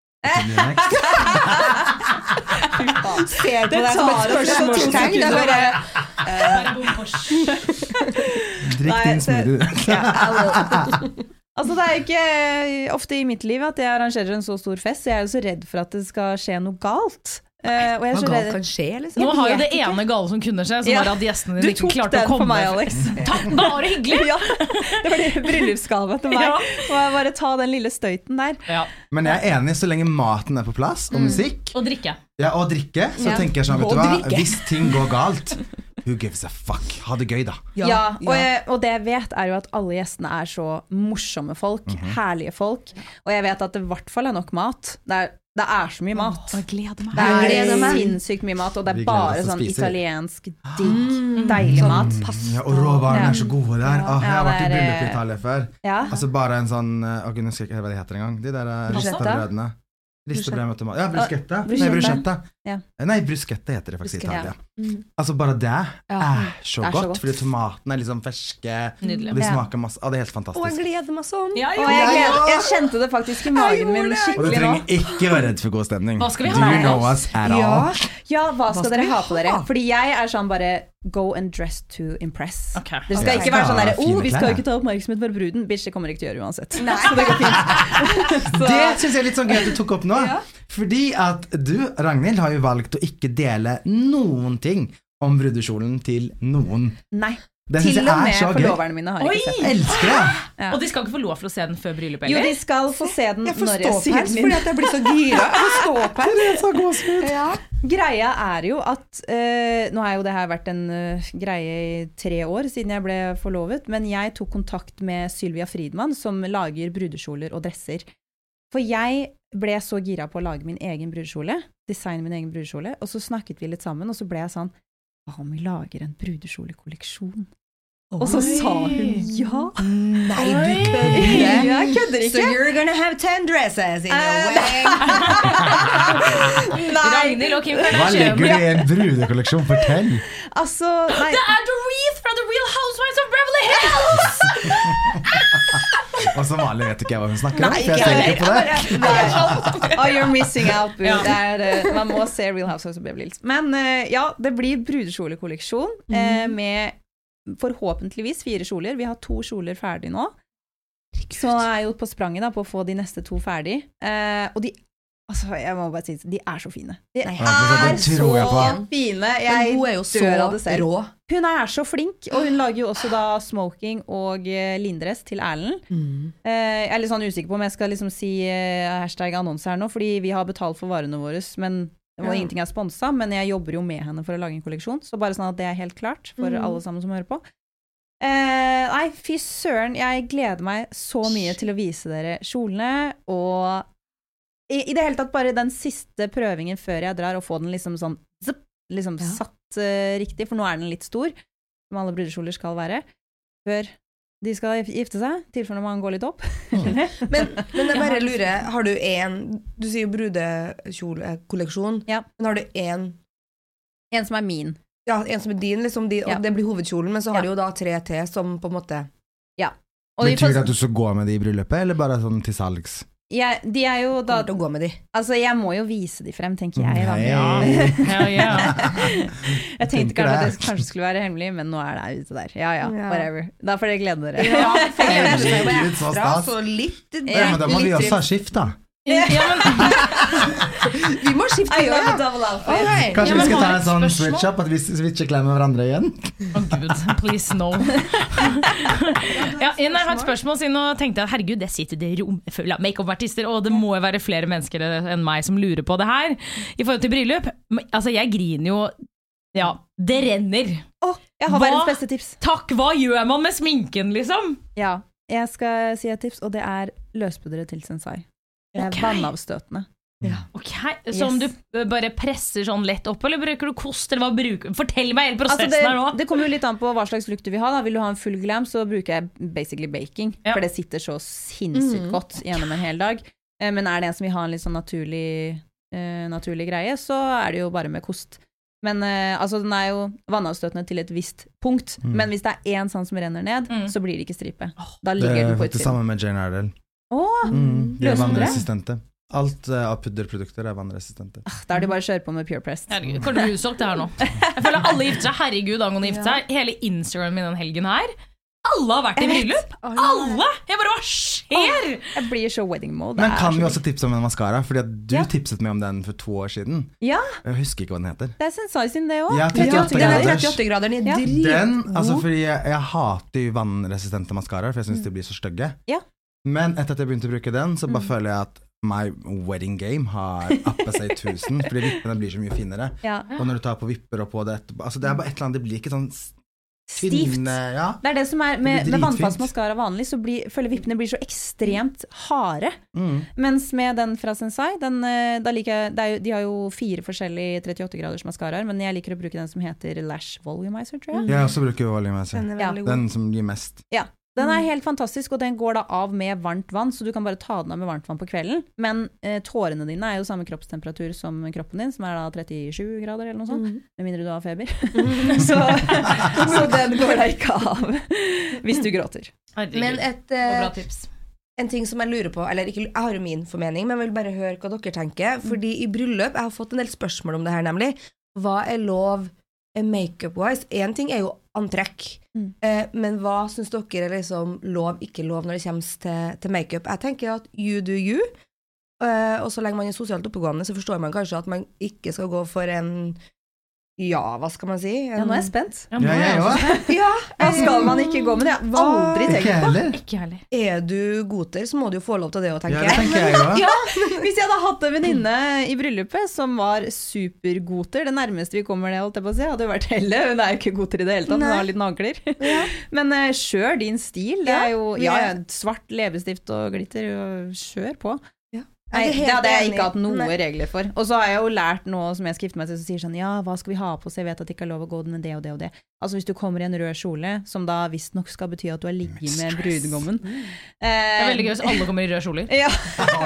Speaker 6: Ser på deg som et spørsmålstegn. Det er bare...
Speaker 5: Drikk
Speaker 4: Nei,
Speaker 5: din
Speaker 4: det-
Speaker 5: smoothie.
Speaker 4: Altså, det er ikke ofte i mitt liv at jeg arrangerer en så stor fest, så jeg er jo så redd for at det skal skje noe galt. Eh, og jeg er
Speaker 6: Hva
Speaker 4: så
Speaker 6: galt
Speaker 4: redd...
Speaker 6: kan skje, liksom?
Speaker 3: Nå har jo
Speaker 4: vet
Speaker 3: det
Speaker 4: ikke.
Speaker 3: ene gale som kunne skje, som
Speaker 4: Ja.
Speaker 3: var at gjestene
Speaker 4: Du
Speaker 3: dine ikke
Speaker 4: tok
Speaker 3: klarte
Speaker 4: den
Speaker 3: å komme.
Speaker 4: for meg, Alex.
Speaker 3: Takk, bare hyggelig.
Speaker 4: Ja, det var det bryllupsgave til meg.
Speaker 3: Ja.
Speaker 4: Og jeg bare ta den lille støyten der.
Speaker 3: Ja.
Speaker 5: Men jeg er enig, så lenge maten er på plass, og musikk,
Speaker 3: Og drikke.
Speaker 5: ja, og drikke, så
Speaker 4: Ja.
Speaker 5: tenker jeg sånn, vet
Speaker 6: Og
Speaker 5: du hva,
Speaker 6: drikke.
Speaker 5: hvis ting går galt, who gives a fuck? Ha det gøy da.
Speaker 4: Ja, og, jeg, og det jeg vet er jo at alle gjestene er så morsomme folk, herlige folk, og jeg vet at det i hvert fall er nok mat. Det er, det er så mye mat.
Speaker 3: Jeg gleder meg.
Speaker 4: Det er
Speaker 6: gleder meg.
Speaker 4: sinnssykt mye mat, og det
Speaker 5: Vi
Speaker 4: er
Speaker 5: gleder oss
Speaker 4: bare
Speaker 5: til å
Speaker 4: sånn
Speaker 5: spise.
Speaker 4: italiensk, digg, deilig mat.
Speaker 5: Ja, og råvarene
Speaker 4: Ja.
Speaker 5: er så gode der. Åh, jeg har
Speaker 4: Ja,
Speaker 5: vært i
Speaker 4: det er-
Speaker 5: bryllup i Italia før.
Speaker 4: Ja.
Speaker 5: Altså bare en sånn, eh, åh, gud, nå skal jeg ikke hva det heter engang. De der eh,
Speaker 4: Bruschetta?
Speaker 5: ristabrødene. Ristabrød med tomat. Ja, bruschetta. Nei,
Speaker 4: bruschetta.
Speaker 5: bruschetta.
Speaker 4: Ja.
Speaker 5: Nei, bruschetta heter det faktisk i
Speaker 4: Bruschetta.
Speaker 5: Italia. Altså bare det er så
Speaker 4: Det er så
Speaker 5: godt,
Speaker 4: godt.
Speaker 5: fordi tomatene er liksom ferske,
Speaker 3: Nydelig.
Speaker 5: og de
Speaker 4: Ja.
Speaker 5: smaker masse. Ja, det er helt
Speaker 6: Og jeg
Speaker 5: fantastisk.
Speaker 6: gleder meg sånn.
Speaker 3: Ja,
Speaker 4: Og
Speaker 3: ja.
Speaker 4: jeg, gleder, jeg kjente det faktisk i magen min
Speaker 5: Og du
Speaker 4: skikkelig nå.
Speaker 5: trenger ikke være redd for god stemning.
Speaker 3: Hva skal vi
Speaker 5: Do
Speaker 3: ha
Speaker 5: you
Speaker 3: med
Speaker 5: know
Speaker 3: oss?
Speaker 5: us at
Speaker 6: Ja.
Speaker 5: all?
Speaker 4: Ja, hva skal
Speaker 6: skal
Speaker 4: dere
Speaker 6: vi
Speaker 4: ha på dere?
Speaker 6: ha?
Speaker 4: Fordi jeg er sånn bare, go and dress to impress.
Speaker 3: Okay.
Speaker 4: Det skal
Speaker 5: Ok.
Speaker 4: ikke være sånn der,
Speaker 5: Fine
Speaker 4: oh, vi skal
Speaker 5: klær.
Speaker 4: ikke ta oppmerksomhet for bruden. Bitch, det kommer ikke til å gjøre uansett. Nei. Så det går fint. Så,
Speaker 5: Det synes jeg er litt sånn gøy at du tok opp nå.
Speaker 6: Ja.
Speaker 5: Fordi at du, Ragnhild, har jo valgt å ikke dele noen ting om brudekjolen til noen.
Speaker 4: nei.
Speaker 5: Det synes
Speaker 4: Til
Speaker 5: jeg
Speaker 4: og
Speaker 5: er
Speaker 4: med
Speaker 5: så gøy.
Speaker 4: forloverne mine har
Speaker 3: Oi!
Speaker 4: ikke sett
Speaker 5: Jeg
Speaker 4: det.
Speaker 5: elsker det.
Speaker 4: Ja.
Speaker 3: Og de skal ikke få lov til å se den før bryllupet,
Speaker 4: Jo,
Speaker 3: eller?
Speaker 4: de skal få se den
Speaker 6: Jeg får
Speaker 4: når jeg sier
Speaker 6: ståpels
Speaker 4: den
Speaker 6: fordi
Speaker 4: inn.
Speaker 6: at jeg blir så gira. Jeg får ståpels.
Speaker 5: Det er så gåsehud.
Speaker 6: Ja.
Speaker 4: Greia er jo at eh, nå har jo det her vært en eh, greie i tre år siden jeg ble forlovet, men jeg tok kontakt med Sylvia Friedman, som lager brudekjoler og dresser. For jeg ble så gira på å lage min egen brudekjole, designe min egen brudekjole, og så snakket vi litt sammen, og så ble jeg sånn, hva om vi lager en brudekjolekolleksjon? Og så sa hun ja.
Speaker 6: Nei, du
Speaker 3: Oi.
Speaker 6: kødder.
Speaker 4: Jeg kødder
Speaker 6: So
Speaker 4: ikke.
Speaker 6: you're gonna have ten dresses in a
Speaker 4: Eh,
Speaker 6: wedding.
Speaker 3: Ragnhild og Kim
Speaker 5: Hva
Speaker 3: Kardashian.
Speaker 5: legger du i en brudekolleksjon? Fortell.
Speaker 4: Altså, nei.
Speaker 3: Det er The Wreath fra The Real Housewives of Beverly Hills!
Speaker 5: Og som vanlig vet ikke jeg hva hun snakker om,
Speaker 6: Nei,
Speaker 5: for jeg
Speaker 6: ikke
Speaker 5: ser
Speaker 6: heller.
Speaker 5: ikke på det.
Speaker 4: Nei. Oh, you're missing out, boo.
Speaker 3: Ja.
Speaker 4: Det er, eh, man må se Real Housewives of Beverly Hills. Men eh, ja, det blir brudekjolekolleksjon eh, med forhåpentligvis fire kjoler. Vi har to kjoler ferdig nå. Så jeg er jo på spranget da, på å få de neste to ferdig. Eh, og de, altså, jeg må bare si det, de er så fine. De
Speaker 6: Nei,
Speaker 4: er
Speaker 5: det
Speaker 4: så
Speaker 5: tror jeg på.
Speaker 4: fine.
Speaker 6: Men
Speaker 4: Jeg
Speaker 6: hun er jo så
Speaker 4: dør av det selv.
Speaker 6: rå.
Speaker 4: Hun er så flink, og hun lager jo også da smoking og eh, lindress til Erlend. Eh, jeg er litt sånn usikker på om jeg skal liksom si eh, hashtag annonse her nå, fordi vi har betalt for varene våre, men det var
Speaker 6: Ja.
Speaker 4: ingenting jeg sponset, men jeg jobber jo med henne for å lage en kolleksjon, så bare sånn at det er helt klart for
Speaker 6: Mm.
Speaker 4: alle sammen som hører på. Eh, nei, fy søren, jeg gleder meg så mye til å vise dere kjolene, og i, i det hele tatt bare den siste prøvingen før jeg drar, og få den liksom sånn zipp, liksom
Speaker 6: Ja.
Speaker 4: satt eh, riktig, for nå er den litt stor, som alle brudekjoler skal være, før de skal gifte seg, tilfelle man går litt opp.
Speaker 6: Men, men jeg bare lurer, har du en, du sier jo brudekjolekolleksjon,
Speaker 4: Ja.
Speaker 6: men har du en,
Speaker 4: En som er min.
Speaker 6: ja, en som er din, liksom, de,
Speaker 4: Ja.
Speaker 6: og det blir hovedkjolen, men så har
Speaker 4: Ja.
Speaker 6: du jo da tre til som på en måte...
Speaker 4: Og de,
Speaker 5: Betyr det
Speaker 4: får,
Speaker 5: at du skal gå med de i bryllupet, eller bare sånn til salgs?
Speaker 4: jeg, de er jo da,
Speaker 6: Kommer til å gå med de.
Speaker 4: altså jeg må jo vise de frem, tenker jeg da.
Speaker 5: Hei.
Speaker 3: Hell yeah.
Speaker 4: Jeg tenkte
Speaker 5: Tenker
Speaker 4: kanskje at
Speaker 5: det.
Speaker 4: det kanskje skulle være hemmelig, men nå er det ute der. Ja, ja,
Speaker 6: Ja.
Speaker 4: whatever. Da får dere glede dere.
Speaker 6: Ja, for jeg gleder meg bare
Speaker 5: Herregud, så
Speaker 6: ekstra,
Speaker 5: stas.
Speaker 6: så litt...
Speaker 5: Ja, men da må vi
Speaker 6: litt
Speaker 5: også ha skift, da.
Speaker 3: Ja, men,
Speaker 6: Vi må skifte
Speaker 4: I
Speaker 6: ja.
Speaker 4: love a double outfit.
Speaker 6: Ok.
Speaker 5: Kanskje
Speaker 3: Ja,
Speaker 5: vi
Speaker 3: men
Speaker 5: skal ta
Speaker 3: har
Speaker 5: en
Speaker 3: et
Speaker 5: sånn
Speaker 3: spørsmål?
Speaker 5: switch-up, at vi switcher klær med hverandre igjen?
Speaker 3: Å gud, please no. Ja, jeg har et spørsmål siden nå tenkte jeg, herregud, det sitter det rom full av make-up-artister, og det må jo være flere mennesker enn meg som lurer på det her. I forhold til bryllup, men, altså jeg griner jo, ja, det renner.
Speaker 4: Åh, jeg har
Speaker 3: Hva?
Speaker 4: verdens beste tips.
Speaker 3: Takk, hva gjør man med sminken, liksom?
Speaker 4: Ja, jeg skal si et tips, og det er løspudderet til Sensai. Det er
Speaker 3: Ok.
Speaker 4: vannavstøtende.
Speaker 3: Ok, så om du
Speaker 4: Yes.
Speaker 3: uh, bare presser sånn lett opp, eller bruker du kost, eller hva bruker du? Fortell meg hele
Speaker 4: Altså
Speaker 3: prosessen
Speaker 4: det,
Speaker 3: her nå.
Speaker 4: det kommer jo litt an på hva slags look du vil ha. Da. Vil du ha en full glam, så bruker jeg basically baking.
Speaker 3: Ja.
Speaker 4: For det sitter så sinnssykt
Speaker 6: Mhm.
Speaker 4: godt gjennom en hel dag. Eh, Men er det en som vil ha en litt sånn naturlig, eh, naturlig greie, så er det jo bare med kost. Men eh, altså, den er jo vannavstøtende til et visst punkt.
Speaker 5: Mm.
Speaker 4: Men hvis det er én sånn som renner ned,
Speaker 3: Mm.
Speaker 4: så blir det ikke stripe. Da
Speaker 5: Det
Speaker 4: ligger
Speaker 5: er
Speaker 4: den på
Speaker 5: faktisk
Speaker 4: utsiden.
Speaker 5: samme med Jane Iredale.
Speaker 4: Åh,
Speaker 5: Mm, de er
Speaker 4: Løspudderet?
Speaker 5: vannresistente. Alt eh, av pudderprodukter er vannresistente.
Speaker 4: da er det bare å kjøre på med Pure Pressed.
Speaker 3: Herregud, kommer det utsolgt det her nå? Jeg føler alle gifter seg. Herregud, angående gifte seg. Hele Instagram min den helgen her. Alle har vært i bryllup. Alle! Jeg bare, hva skjer?
Speaker 4: Jeg blir så wedding mode.
Speaker 5: Men
Speaker 4: Det er
Speaker 5: kan
Speaker 4: så
Speaker 5: vi
Speaker 4: fint.
Speaker 5: også tipse om en maskara? Fordi at du
Speaker 4: Ja.
Speaker 5: tipset meg om den for to år siden.
Speaker 4: Ja,
Speaker 5: Jeg husker ikke hva den heter.
Speaker 4: det er Sensai sin det òg.
Speaker 5: Ja,
Speaker 6: Ja,
Speaker 5: trettiåtte
Speaker 6: den er
Speaker 5: graders.
Speaker 6: trettiåtte-graderen,
Speaker 4: Ja.
Speaker 6: er dritgod.
Speaker 5: Den, altså fordi jeg, jeg hater jo vannresistente maskaraer, for jeg syns de blir så stygge.
Speaker 4: Ja.
Speaker 5: Men etter at jeg begynte å bruke den, så bare
Speaker 4: Mm.
Speaker 5: føler jeg at my wedding game har appet seg i tusen, fordi vippene blir så mye finere.
Speaker 4: Ja.
Speaker 5: Og når du tar på vipper og på det etterpå, altså det er bare et eller annet, det blir ikke sånn s-
Speaker 4: Stivt.
Speaker 5: tynne, ja.
Speaker 4: Det er det som er med,
Speaker 5: Det blir
Speaker 4: med
Speaker 5: dritfint.
Speaker 4: vannfast maskara vanlig, så blir, føler vippene blir så ekstremt harde.
Speaker 5: Mm.
Speaker 4: Mens med den fra Sensai, den, eh, da liker jeg, det er jo, de har jo fire forskjellige trettiåtte graders maskaraer, men jeg liker å bruke den som heter Lash Volumizer, tror jeg.
Speaker 5: Jeg også bruker volumizer.
Speaker 6: Den er
Speaker 4: Ja.
Speaker 6: veldig god.
Speaker 5: Den som gir mest.
Speaker 4: Den er helt fantastisk, og den går da av med varmt vann, så du kan bare ta den av med varmt vann på kvelden. Men eh, tårene dine er jo samme kroppstemperatur som kroppen din, som er da trettisju grader eller noe sånt,
Speaker 6: Mhm.
Speaker 4: med mindre du har feber. så, så den går da ikke av hvis du gråter.
Speaker 3: Herregud,
Speaker 6: Men et,
Speaker 3: det
Speaker 6: eh,
Speaker 3: var bra tips.
Speaker 6: en ting som jeg lurer på, eller ikke, jeg har jo min formening, men jeg vil bare høre hva dere tenker. Fordi i bryllup, jeg har fått en del spørsmål om det her nemlig. Hva er lov makeup-wise, en ting er jo antrekk, mm. eh, men hva synes dere er liksom lov, ikke lov når det kommer til, til makeup? Jeg tenker at you do you, eh, og så lenge man er sosialt oppegående, så forstår man kanskje at man ikke skal gå for en ja, hva skal man si? En...
Speaker 4: Ja, nå er jeg spent.
Speaker 5: Ja, jeg også.
Speaker 6: Ja,
Speaker 4: hva skal man ikke gå med? Det har jeg aldri tenkt
Speaker 5: ikke
Speaker 4: på.
Speaker 5: Heller.
Speaker 3: Ikke heller.
Speaker 6: Er du goter, så må du jo få lov til det å tenke.
Speaker 5: Ja, det tenker jeg også.
Speaker 4: Ja, hvis jeg hadde hatt en venninne i bryllupet som var supergoter, det nærmeste vi kommer det, holdt jeg på å si, hadde jo vært Helle. Hun er jo ikke goter i det hele tatt, hun har litt nagler. Ja. Men uh, kjør din stil. Det er jo ja, svart leppestift og glitter, og kjør på. Nei, det hadde jeg ikke hatt noen Nei. regler for. Og så har jeg jo lært noe som jeg skal gifte meg til, som sier sånn, ja, hva skal vi ha på, så jeg vet at det ikke er lov å gå med det og det og det. Altså hvis du kommer i en rød kjole, som da visst nok skal bety at du har ligget med brudgommen. Mm. Eh,
Speaker 3: det er veldig gøy hvis alle kommer i røde kjoler.
Speaker 4: Ja.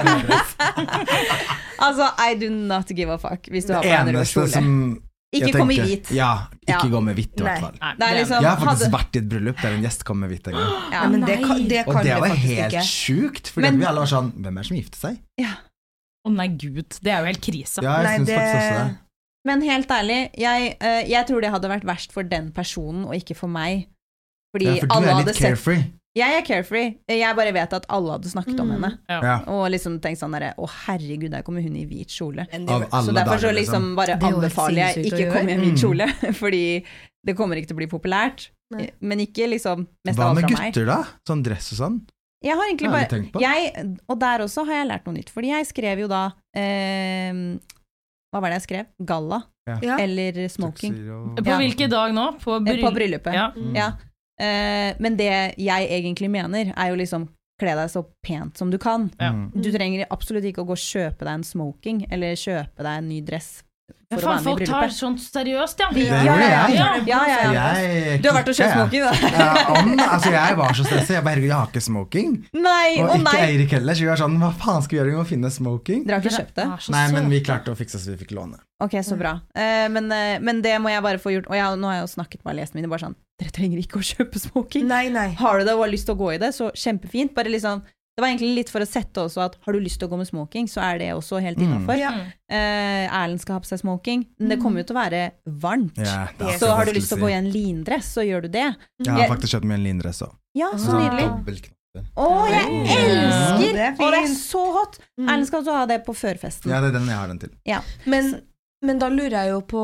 Speaker 4: Altså, I do not give a fuck hvis du har på en rød kjole.
Speaker 5: Som
Speaker 4: ikke kom i hvit.
Speaker 5: Ja, ikke
Speaker 4: ja.
Speaker 5: gå med hvitt i hvert fall.
Speaker 3: Nei,
Speaker 4: det er liksom,
Speaker 5: jeg har faktisk
Speaker 4: hadde...
Speaker 5: vært i et bryllup der en gjest kom med hvitt en gang.
Speaker 6: Ja, men det kan, det kan
Speaker 5: og det var
Speaker 6: det
Speaker 5: helt
Speaker 6: ikke.
Speaker 5: sjukt, fordi men... vi alle var sånn, hvem er det som gifter seg?
Speaker 4: Ja.
Speaker 3: Å nei gud, det er jo helt krise.
Speaker 5: Ja, jeg
Speaker 6: nei,
Speaker 5: synes
Speaker 6: det...
Speaker 5: faktisk også det.
Speaker 4: Men helt ærlig, jeg, uh, jeg tror det hadde vært verst for den personen, og ikke for meg. Fordi
Speaker 5: ja, for du
Speaker 4: alle
Speaker 5: er litt carefree.
Speaker 4: Sett... Jeg er carefree. Jeg bare vet at alle hadde snakket mm. om henne.
Speaker 3: Ja.
Speaker 4: Og liksom tenkt sånn der, å herregud, der kommer hun i hvit kjole.
Speaker 5: Av
Speaker 4: så derfor så liksom bare anbefaler jeg ikke komme i en hvit kjole, fordi det kommer ikke til å bli populært. Nei. Men ikke liksom mest av alt fra meg.
Speaker 5: Hva med gutter da? Sånn dress og sånn?
Speaker 4: Jeg har egentlig bare, jeg, og der også har jeg lært noe nytt, fordi jeg skrev jo da, eh, hva var det jeg skrev? Galla,
Speaker 6: ja.
Speaker 4: eller smoking.
Speaker 3: På ja. hvilken dag nå? På, bryll...
Speaker 4: På bryllupet,
Speaker 3: ja.
Speaker 4: Mm. ja. Eh, men det jeg egentlig mener er jo liksom, kle deg så pent som du kan.
Speaker 3: Ja.
Speaker 4: Du trenger absolutt ikke å gå og kjøpe deg en smoking, eller kjøpe deg en ny dress.
Speaker 3: Ja, faen, folk tar sånt seriøst, ja.
Speaker 5: Det gjorde jeg.
Speaker 4: Ja, ja, ja, ja.
Speaker 5: Jeg
Speaker 4: du har vært og kjøpt smoking, da.
Speaker 5: Ja, om, altså jeg var så stresset. Jeg bare, herregud, jeg har ikke smoking.
Speaker 4: Nei,
Speaker 5: og
Speaker 4: å
Speaker 5: ikke
Speaker 4: nei.
Speaker 5: Eirik heller, så vi var sånn, hva faen skal vi gjøre? Vi må finne smoking.
Speaker 4: Dere har ikke kjøpt det?
Speaker 5: Nei, men vi klarte å fikse så vi fikk låne.
Speaker 4: Ok, så bra. Uh, men, uh, men det må jeg bare få gjort. Og jeg, nå har jeg jo snakket med lest mine, bare sånn, dere trenger ikke å kjøpe smoking.
Speaker 6: Nei, nei.
Speaker 4: Har du det og har lyst til å gå i det, så kjempefint. Bare liksom, det var egentlig litt for å sette også at har du lyst til å gå med smoking, så er det også helt innenfor.
Speaker 6: Mm. Ja.
Speaker 4: Uh, Erlend skal ha på seg smoking, men det kommer jo til å være varmt.
Speaker 5: Ja,
Speaker 4: så har du lyst til å gå i en lindress, så gjør du det.
Speaker 5: Jeg har faktisk kjøpt meg en lindress også.
Speaker 4: Ja, så nydelig.
Speaker 5: Dobbeltknapper.
Speaker 4: Å, jeg elsker!
Speaker 6: Det er
Speaker 4: Å, det er så hot!
Speaker 6: Mm.
Speaker 4: Erlend skal også ha det på førfesten.
Speaker 5: Ja, det er den jeg har den til.
Speaker 4: Ja.
Speaker 6: Men, men da lurer jeg jo på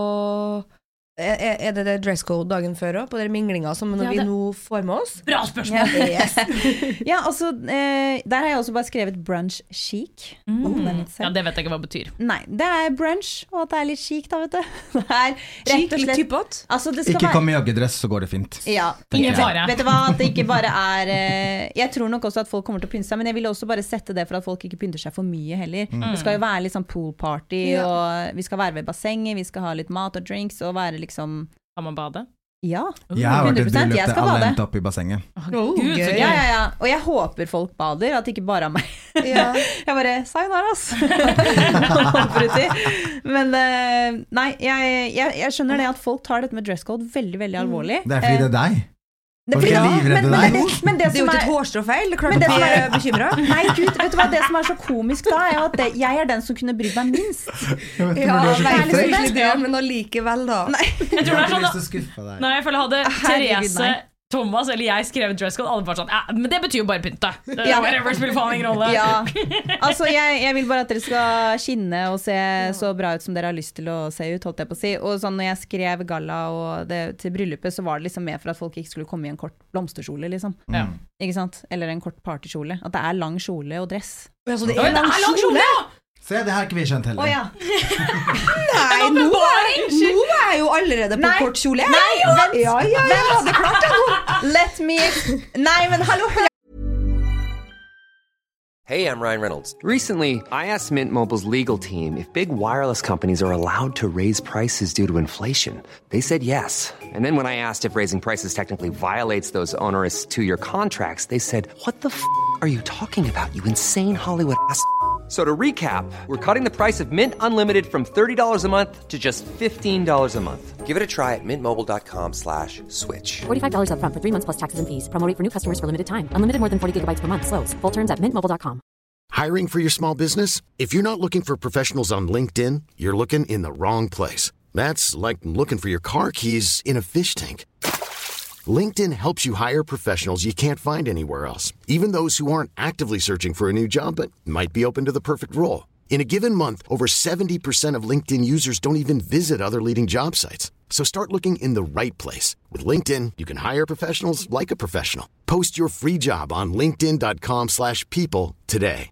Speaker 6: Er, er det det dresscode dagen før også, på dere minglinga som ja, vi nå får med oss?
Speaker 3: Bra spørsmål!
Speaker 4: Ja, yes. Ja, altså, eh, der har jeg også bare skrevet brunch chic.
Speaker 3: Mm. Ja, det vet jeg ikke hva det betyr.
Speaker 4: Nei, det er brunch, og at det er litt chic da, vet du. Det er
Speaker 6: rett og slett typot.
Speaker 4: Altså, det skal
Speaker 5: ikke
Speaker 4: være...
Speaker 5: kom i joggedress, så går det fint.
Speaker 4: Ja,
Speaker 3: ingen fare.
Speaker 4: Vet du hva, at det ikke bare er eh, jeg tror nok også at folk kommer til å pynte seg, men jeg vil også bare sette det for at folk ikke pynter seg for mye heller. Mm. Det skal jo være litt sånn poolparty,
Speaker 6: ja.
Speaker 4: og vi skal være ved bassenget, vi skal ha litt mat og drinks, og være liksom
Speaker 3: Kan man bade?
Speaker 4: Ja,
Speaker 5: jeg har vært i et bryllup
Speaker 4: jeg skal
Speaker 5: der alle
Speaker 4: bade.
Speaker 5: endte opp i bassenget.
Speaker 3: Oh, Gud, så gøy.
Speaker 4: Ja, ja, ja. Og jeg håper folk bader, at det ikke bare er meg.
Speaker 6: Ja.
Speaker 4: Jeg bare, sayonara, ass. Men uh, nei, jeg, jeg, jeg skjønner det at folk tar dette med dresscode veldig, veldig alvorlig.
Speaker 5: Det er fordi det er deg.
Speaker 4: Det,
Speaker 5: Folk er livredde
Speaker 4: men,
Speaker 5: deg.
Speaker 4: Men, men, men det,
Speaker 6: det er jo ikke et hårstråfeil, det er klart
Speaker 4: men det
Speaker 6: at
Speaker 4: som
Speaker 6: vi er bekymret.
Speaker 4: Nei, Gud, vet du hva, det som er så komisk da, er at det, jeg er den som kunne brydd meg minst.
Speaker 5: Jeg vet,
Speaker 6: Ja,
Speaker 5: du er så
Speaker 6: veldig
Speaker 5: perfekt.
Speaker 6: hyggelig det, men allikevel da.
Speaker 4: Nei.
Speaker 3: Jeg tror det
Speaker 5: Jeg
Speaker 3: er
Speaker 5: har
Speaker 3: sånn
Speaker 5: lyst til å skuffe deg.
Speaker 3: Nei, jeg føler hadde
Speaker 4: Herregud,
Speaker 3: Therese,
Speaker 4: nei.
Speaker 3: Thomas eller jeg skrevet dresscode, alle bare sånn, ja, men det betyr jo bare pynte.
Speaker 4: Ja.
Speaker 3: Whatever, spiller faen ingen rolle.
Speaker 4: Ja, altså jeg, jeg vil bare at dere skal skinne og se så bra ut som dere har lyst til å se ut, holdt jeg på å si. Og sånn når jeg skrev galla og det, til bryllupet, så var det liksom med for at folk ikke skulle komme i en kort blomsterkjole, liksom.
Speaker 3: Ja.
Speaker 4: Ikke sant? Eller en kort partykjole. At det er lang kjole og dress.
Speaker 6: Ja, så det
Speaker 3: Oi,
Speaker 6: er
Speaker 3: det
Speaker 6: lang
Speaker 3: er lang kjole,
Speaker 6: kjole.
Speaker 3: ja!
Speaker 5: Se, det har ikke vi skjønt heller.
Speaker 4: Å ja.
Speaker 6: Nei, nå er, nå er jeg jo allerede på
Speaker 4: Nei.
Speaker 6: kort kjole.
Speaker 4: Nei, vent.
Speaker 6: Ja, ja, ja, det er klart det nå.
Speaker 4: Let me... Nei, men hallo.
Speaker 1: Hey, I'm Ryan Reynolds. Recently, I asked Mint Mobile's legal team if big wireless companies are allowed to raise prices due to inflation. They said yes. And then when I asked if raising prices technically violates those onerous two-year contracts, they said, what the f*** are you talking about, you insane Hollywood ass f- So to recap, we're cutting the price of Mint Unlimited from thirty dollars a month to just fifteen dollars a month. Give it a try at mintmobile.com slash switch.
Speaker 2: forty-five dollars up front for three months plus taxes and fees. Promo rate for new customers for limited time. Unlimited more than forty gigabytes per month. Slows full terms at mint mobile dot com.
Speaker 7: Hiring for your small business? If you're not looking for professionals on LinkedIn, you're looking in the wrong place. That's like looking for your car keys in a fish tank. LinkedIn helps you hire professionals you can't find anywhere else, even those who aren't actively searching for a new job but might be open to the perfect role. In a given month, over seventy percent of LinkedIn users don't even visit other leading job sites. So start looking in the right place. With LinkedIn, you can hire professionals like a professional. Post your free job on linkedin.com slash people today.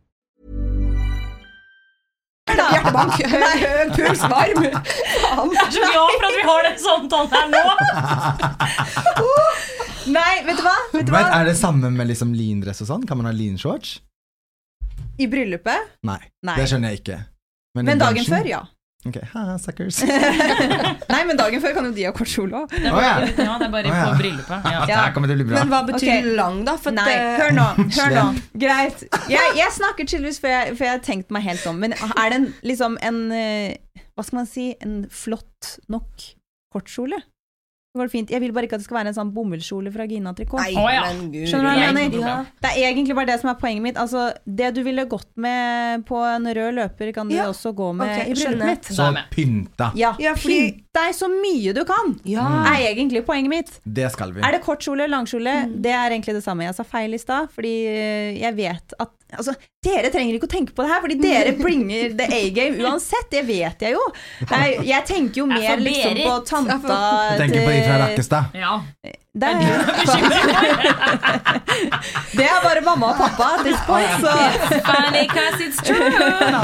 Speaker 6: Hjertebank, høy puls, varm.
Speaker 3: Jeg er så glad for at vi har den samtalen her nå.
Speaker 4: Nei, vet du hva? Vet du hva?
Speaker 5: Men er det samme med liksom lindress og sånn? Kan man ha linshorts?
Speaker 4: I bryllupet?
Speaker 5: Nei,
Speaker 4: Nei.
Speaker 5: det skjønner jeg ikke. Men,
Speaker 4: Men
Speaker 5: i
Speaker 4: dagen
Speaker 5: bransjen?
Speaker 4: før, ja.
Speaker 5: Ok, ha, suckers.
Speaker 4: Nei, men dagen før kan jo de ha kort kjole også.
Speaker 3: Det er
Speaker 5: Å, ja.
Speaker 3: bare, ja, det er bare
Speaker 5: Å, ja.
Speaker 3: på bryllupet. Ja.
Speaker 5: Det her kommer til å bli bra.
Speaker 6: Men hva betyr
Speaker 4: Ok.
Speaker 6: lang da? For
Speaker 4: Nei,
Speaker 6: at,
Speaker 4: hør nå, hør nå.
Speaker 5: Slem.
Speaker 4: Greit. Jeg, jeg snakker tydeligvis før jeg, før jeg har tenkt meg helt om. Men er det en, liksom en, eh, hva skal man si, en flott nok kortkjole? Det går fint. Jeg vil bare ikke at det skal være en sånn bomullskjole fra Gina Tricot.
Speaker 6: Nei,
Speaker 3: Å, ja.
Speaker 6: men gud.
Speaker 4: Skjønner du hva jeg
Speaker 3: Jeg
Speaker 4: mener?
Speaker 3: ikke noe problem.
Speaker 4: Det er egentlig bare det som er poenget mitt. Altså, det du ville gått med på en rød løper, kan du
Speaker 6: Ja.
Speaker 4: også gå med
Speaker 6: Ok,
Speaker 4: i bryllupet
Speaker 6: skjønner.
Speaker 4: mitt.
Speaker 5: Så
Speaker 3: Da er jeg med.
Speaker 5: pynta.
Speaker 4: Ja,
Speaker 6: Ja, fordi-
Speaker 4: pynt deg så mye du kan,
Speaker 6: Ja.
Speaker 4: er egentlig poenget mitt.
Speaker 5: Det skal vi.
Speaker 4: Er det kortkjole, langkjole? Det er egentlig det samme. Jeg sa feil i stad, fordi eh, jeg vet at altså, dere trenger ikke å tenke på det her, fordi dere bringer the A-game uansett, det vet jeg jo. Nei, jeg tenker jo
Speaker 3: Jeg
Speaker 4: mer
Speaker 3: får
Speaker 4: liksom på
Speaker 3: Berit.
Speaker 4: tanta
Speaker 5: Jeg tenker på de fra Rakkestad.
Speaker 3: Ja.
Speaker 4: Det er, det er bare mamma og pappa at this point, så
Speaker 3: Funny cause it's true.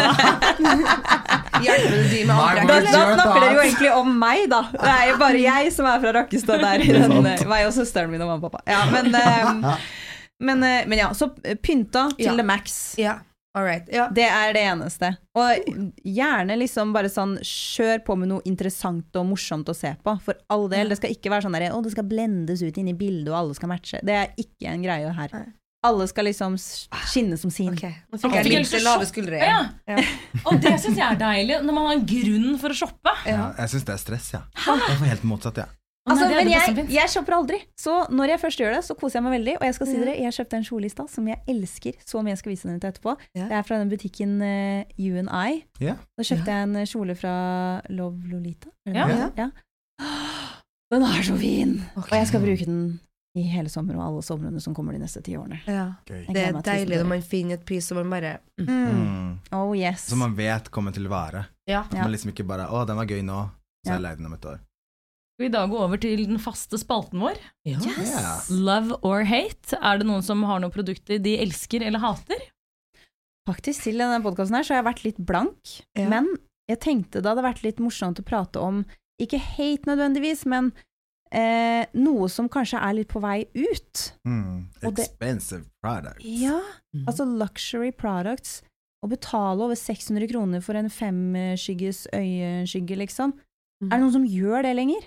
Speaker 6: Hjelper du de med
Speaker 5: Nei,
Speaker 6: antrekk?
Speaker 4: da,
Speaker 5: Where's
Speaker 4: da
Speaker 5: your
Speaker 4: snakker dere jo
Speaker 5: thoughts?
Speaker 4: egentlig om meg, da. Det er jo bare jeg som er fra Rakkestad der i den, meg og søsteren min og mamma og pappa. Ja, men, eh, men, eh, men ja, så pynta til
Speaker 6: Ja.
Speaker 4: the max.
Speaker 6: Ja, all right. Ja.
Speaker 4: Det er det eneste. Og gjerne liksom bare sånn, kjør på med noe interessant og morsomt å se på. For all del, det skal ikke være sånn der, å, det skal blendes ut inn i bildet, og alle skal matche. Det er ikke en greie her.
Speaker 6: Nei.
Speaker 4: Alle skal liksom skinne som sin.
Speaker 6: Ok, nå fikk
Speaker 3: Ok,
Speaker 6: jeg
Speaker 3: fikk jeg
Speaker 6: litt
Speaker 3: lyst til å
Speaker 6: lave
Speaker 3: shoppe,
Speaker 6: skuldre
Speaker 3: ja.
Speaker 6: igjen. Ja.
Speaker 3: Og det synes jeg er deilig, når man har en grunn for å shoppe.
Speaker 5: Ja, jeg synes det er stress, ja. Jeg får helt motsatt, ja.
Speaker 3: Å, nei,
Speaker 4: Altså,
Speaker 3: det er
Speaker 4: men
Speaker 3: det beste som
Speaker 4: jeg,
Speaker 3: finnes.
Speaker 4: jeg shopper aldri. Så når jeg først gjør det, så koser jeg meg veldig. Og jeg skal si dere, jeg kjøpte en kjole i stad som jeg elsker så mye. Jeg skal vise den til etterpå.
Speaker 6: Ja.
Speaker 4: Det er fra den butikken uh, You and I.
Speaker 5: Ja.
Speaker 4: Da kjøpte jeg en kjole fra Love Lolita. Er det
Speaker 3: Ja.
Speaker 4: det? Ja. Den er så fin!
Speaker 6: Ok.
Speaker 4: Og jeg skal bruke den i hele sommer og alle somrene som kommer de neste ti årene.
Speaker 6: Ja.
Speaker 5: Gøy.
Speaker 4: Jeg
Speaker 6: Det
Speaker 4: gleder
Speaker 6: er
Speaker 4: meg til å
Speaker 6: deilig
Speaker 4: vise
Speaker 6: når
Speaker 4: det.
Speaker 6: man finner et pris som man bare mm.
Speaker 4: Mm.
Speaker 5: Mm.
Speaker 4: Oh yes.
Speaker 5: Som man vet kommer til å være.
Speaker 3: Ja.
Speaker 5: At man liksom ikke bare, å, den var gøy nå, så
Speaker 4: Ja.
Speaker 5: jeg leide den om et år.
Speaker 3: Skal vi da gå over til den faste spalten vår?
Speaker 6: Ja.
Speaker 5: Ja.
Speaker 3: Love or hate. Er det noen som har noen produkter de elsker eller hater?
Speaker 4: Faktisk til denne podcasten her så har jeg vært litt blank,
Speaker 6: Ja.
Speaker 4: men jeg tenkte det hadde vært litt morsomt å prate om, ikke hate nødvendigvis, men eh, noe som kanskje er litt på vei ut.
Speaker 5: Mm.
Speaker 4: Og det-
Speaker 5: Expensive product.
Speaker 4: Ja,
Speaker 6: Mm.
Speaker 4: altså luxury products. Å betale over seks hundre kroner for en femskygges øyeskygge, liksom.
Speaker 6: Mm.
Speaker 4: Er det noen som gjør det lenger?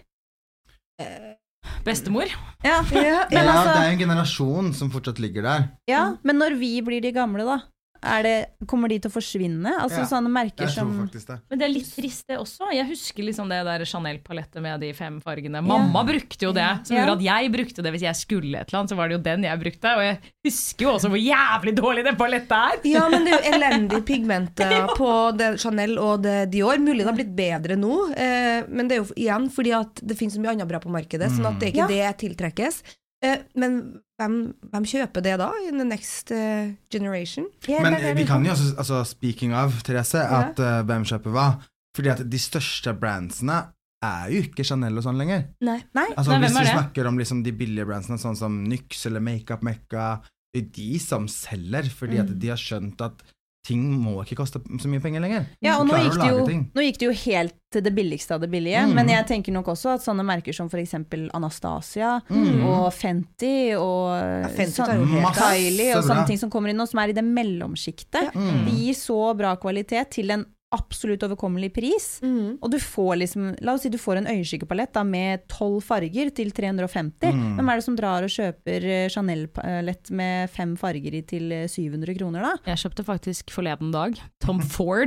Speaker 3: Bestemor?
Speaker 4: Ja,
Speaker 6: Ja.
Speaker 4: men
Speaker 5: ja,
Speaker 4: altså,
Speaker 5: det er en generasjon som fortsatt ligger der.
Speaker 4: ja, men når vi blir de gamle da, er det, kommer de til å forsvinne? Altså
Speaker 5: Ja,
Speaker 4: sånne merker
Speaker 5: Jeg tror
Speaker 4: som...
Speaker 5: faktisk det.
Speaker 3: Men det er litt trist det også. Jeg husker liksom det der Chanel-palettet med de fem fargene. Mamma brukte jo det, som
Speaker 4: Ja.
Speaker 3: gjorde at jeg brukte det hvis jeg skulle et eller annet, så var det jo den jeg brukte. Og jeg husker jo også hvor jævlig dårlig det palettet er.
Speaker 6: Ja, men det er jo elendige pigmenter på det Chanel og det Dior. Mulig det har blitt bedre nå, eh, men det er jo igjen fordi at det finnes så mye annet bra på markedet, sånn at det ikke
Speaker 4: Ja.
Speaker 6: det tiltrekkes. Eh, men hvem, hvem kjøper det da, in the next eh, generation?
Speaker 4: Ja,
Speaker 5: Men
Speaker 4: det er det
Speaker 5: vi
Speaker 4: jeg
Speaker 5: kan
Speaker 4: lurer
Speaker 5: jo også, altså speaking of, Therese, at uh, hvem kjøper hva? Fordi at de største brandsene er jo ikke Chanel og sånn lenger.
Speaker 6: Nei.
Speaker 4: på. Nei,
Speaker 5: Altså
Speaker 3: Nei,
Speaker 5: hvis
Speaker 3: hvem er
Speaker 5: vi
Speaker 3: det?
Speaker 5: snakker om liksom de billige brandsene, sånn som Nyx eller Makeup Mecca, det er de som selger, fordi at de har skjønt at ting må ikke koste så mye penger lenger.
Speaker 4: ja,
Speaker 5: Så
Speaker 4: og nå
Speaker 5: klarer
Speaker 4: gikk,
Speaker 5: du å
Speaker 4: det jo,
Speaker 5: lage ting.
Speaker 4: nå gikk det jo helt til det billigste av det billige,
Speaker 5: Mm.
Speaker 4: men jeg tenker nok også at sånne merker som for eksempel Anastasia
Speaker 5: Mm.
Speaker 4: og Fenty og
Speaker 6: Fenty
Speaker 4: sånn-
Speaker 6: tar jo helt
Speaker 5: av.
Speaker 4: Kylie og
Speaker 5: Så bra.
Speaker 4: sånne ting som kommer inn nå, som er i det mellomskiktet.
Speaker 5: Mm.
Speaker 4: De gir så bra kvalitet til en absolutt overkommelig pris.
Speaker 6: Mm.
Speaker 4: Og du får liksom, la oss si du får en øyeskyggepalett da, med tolv farger til tre hundre og femti.
Speaker 5: Mm.
Speaker 4: Hvem er det som drar og kjøper eh, Chanel-palett med fem farger i til eh, syv hundre kroner da?
Speaker 3: Jeg kjøpte faktisk forleden dag Tom Ford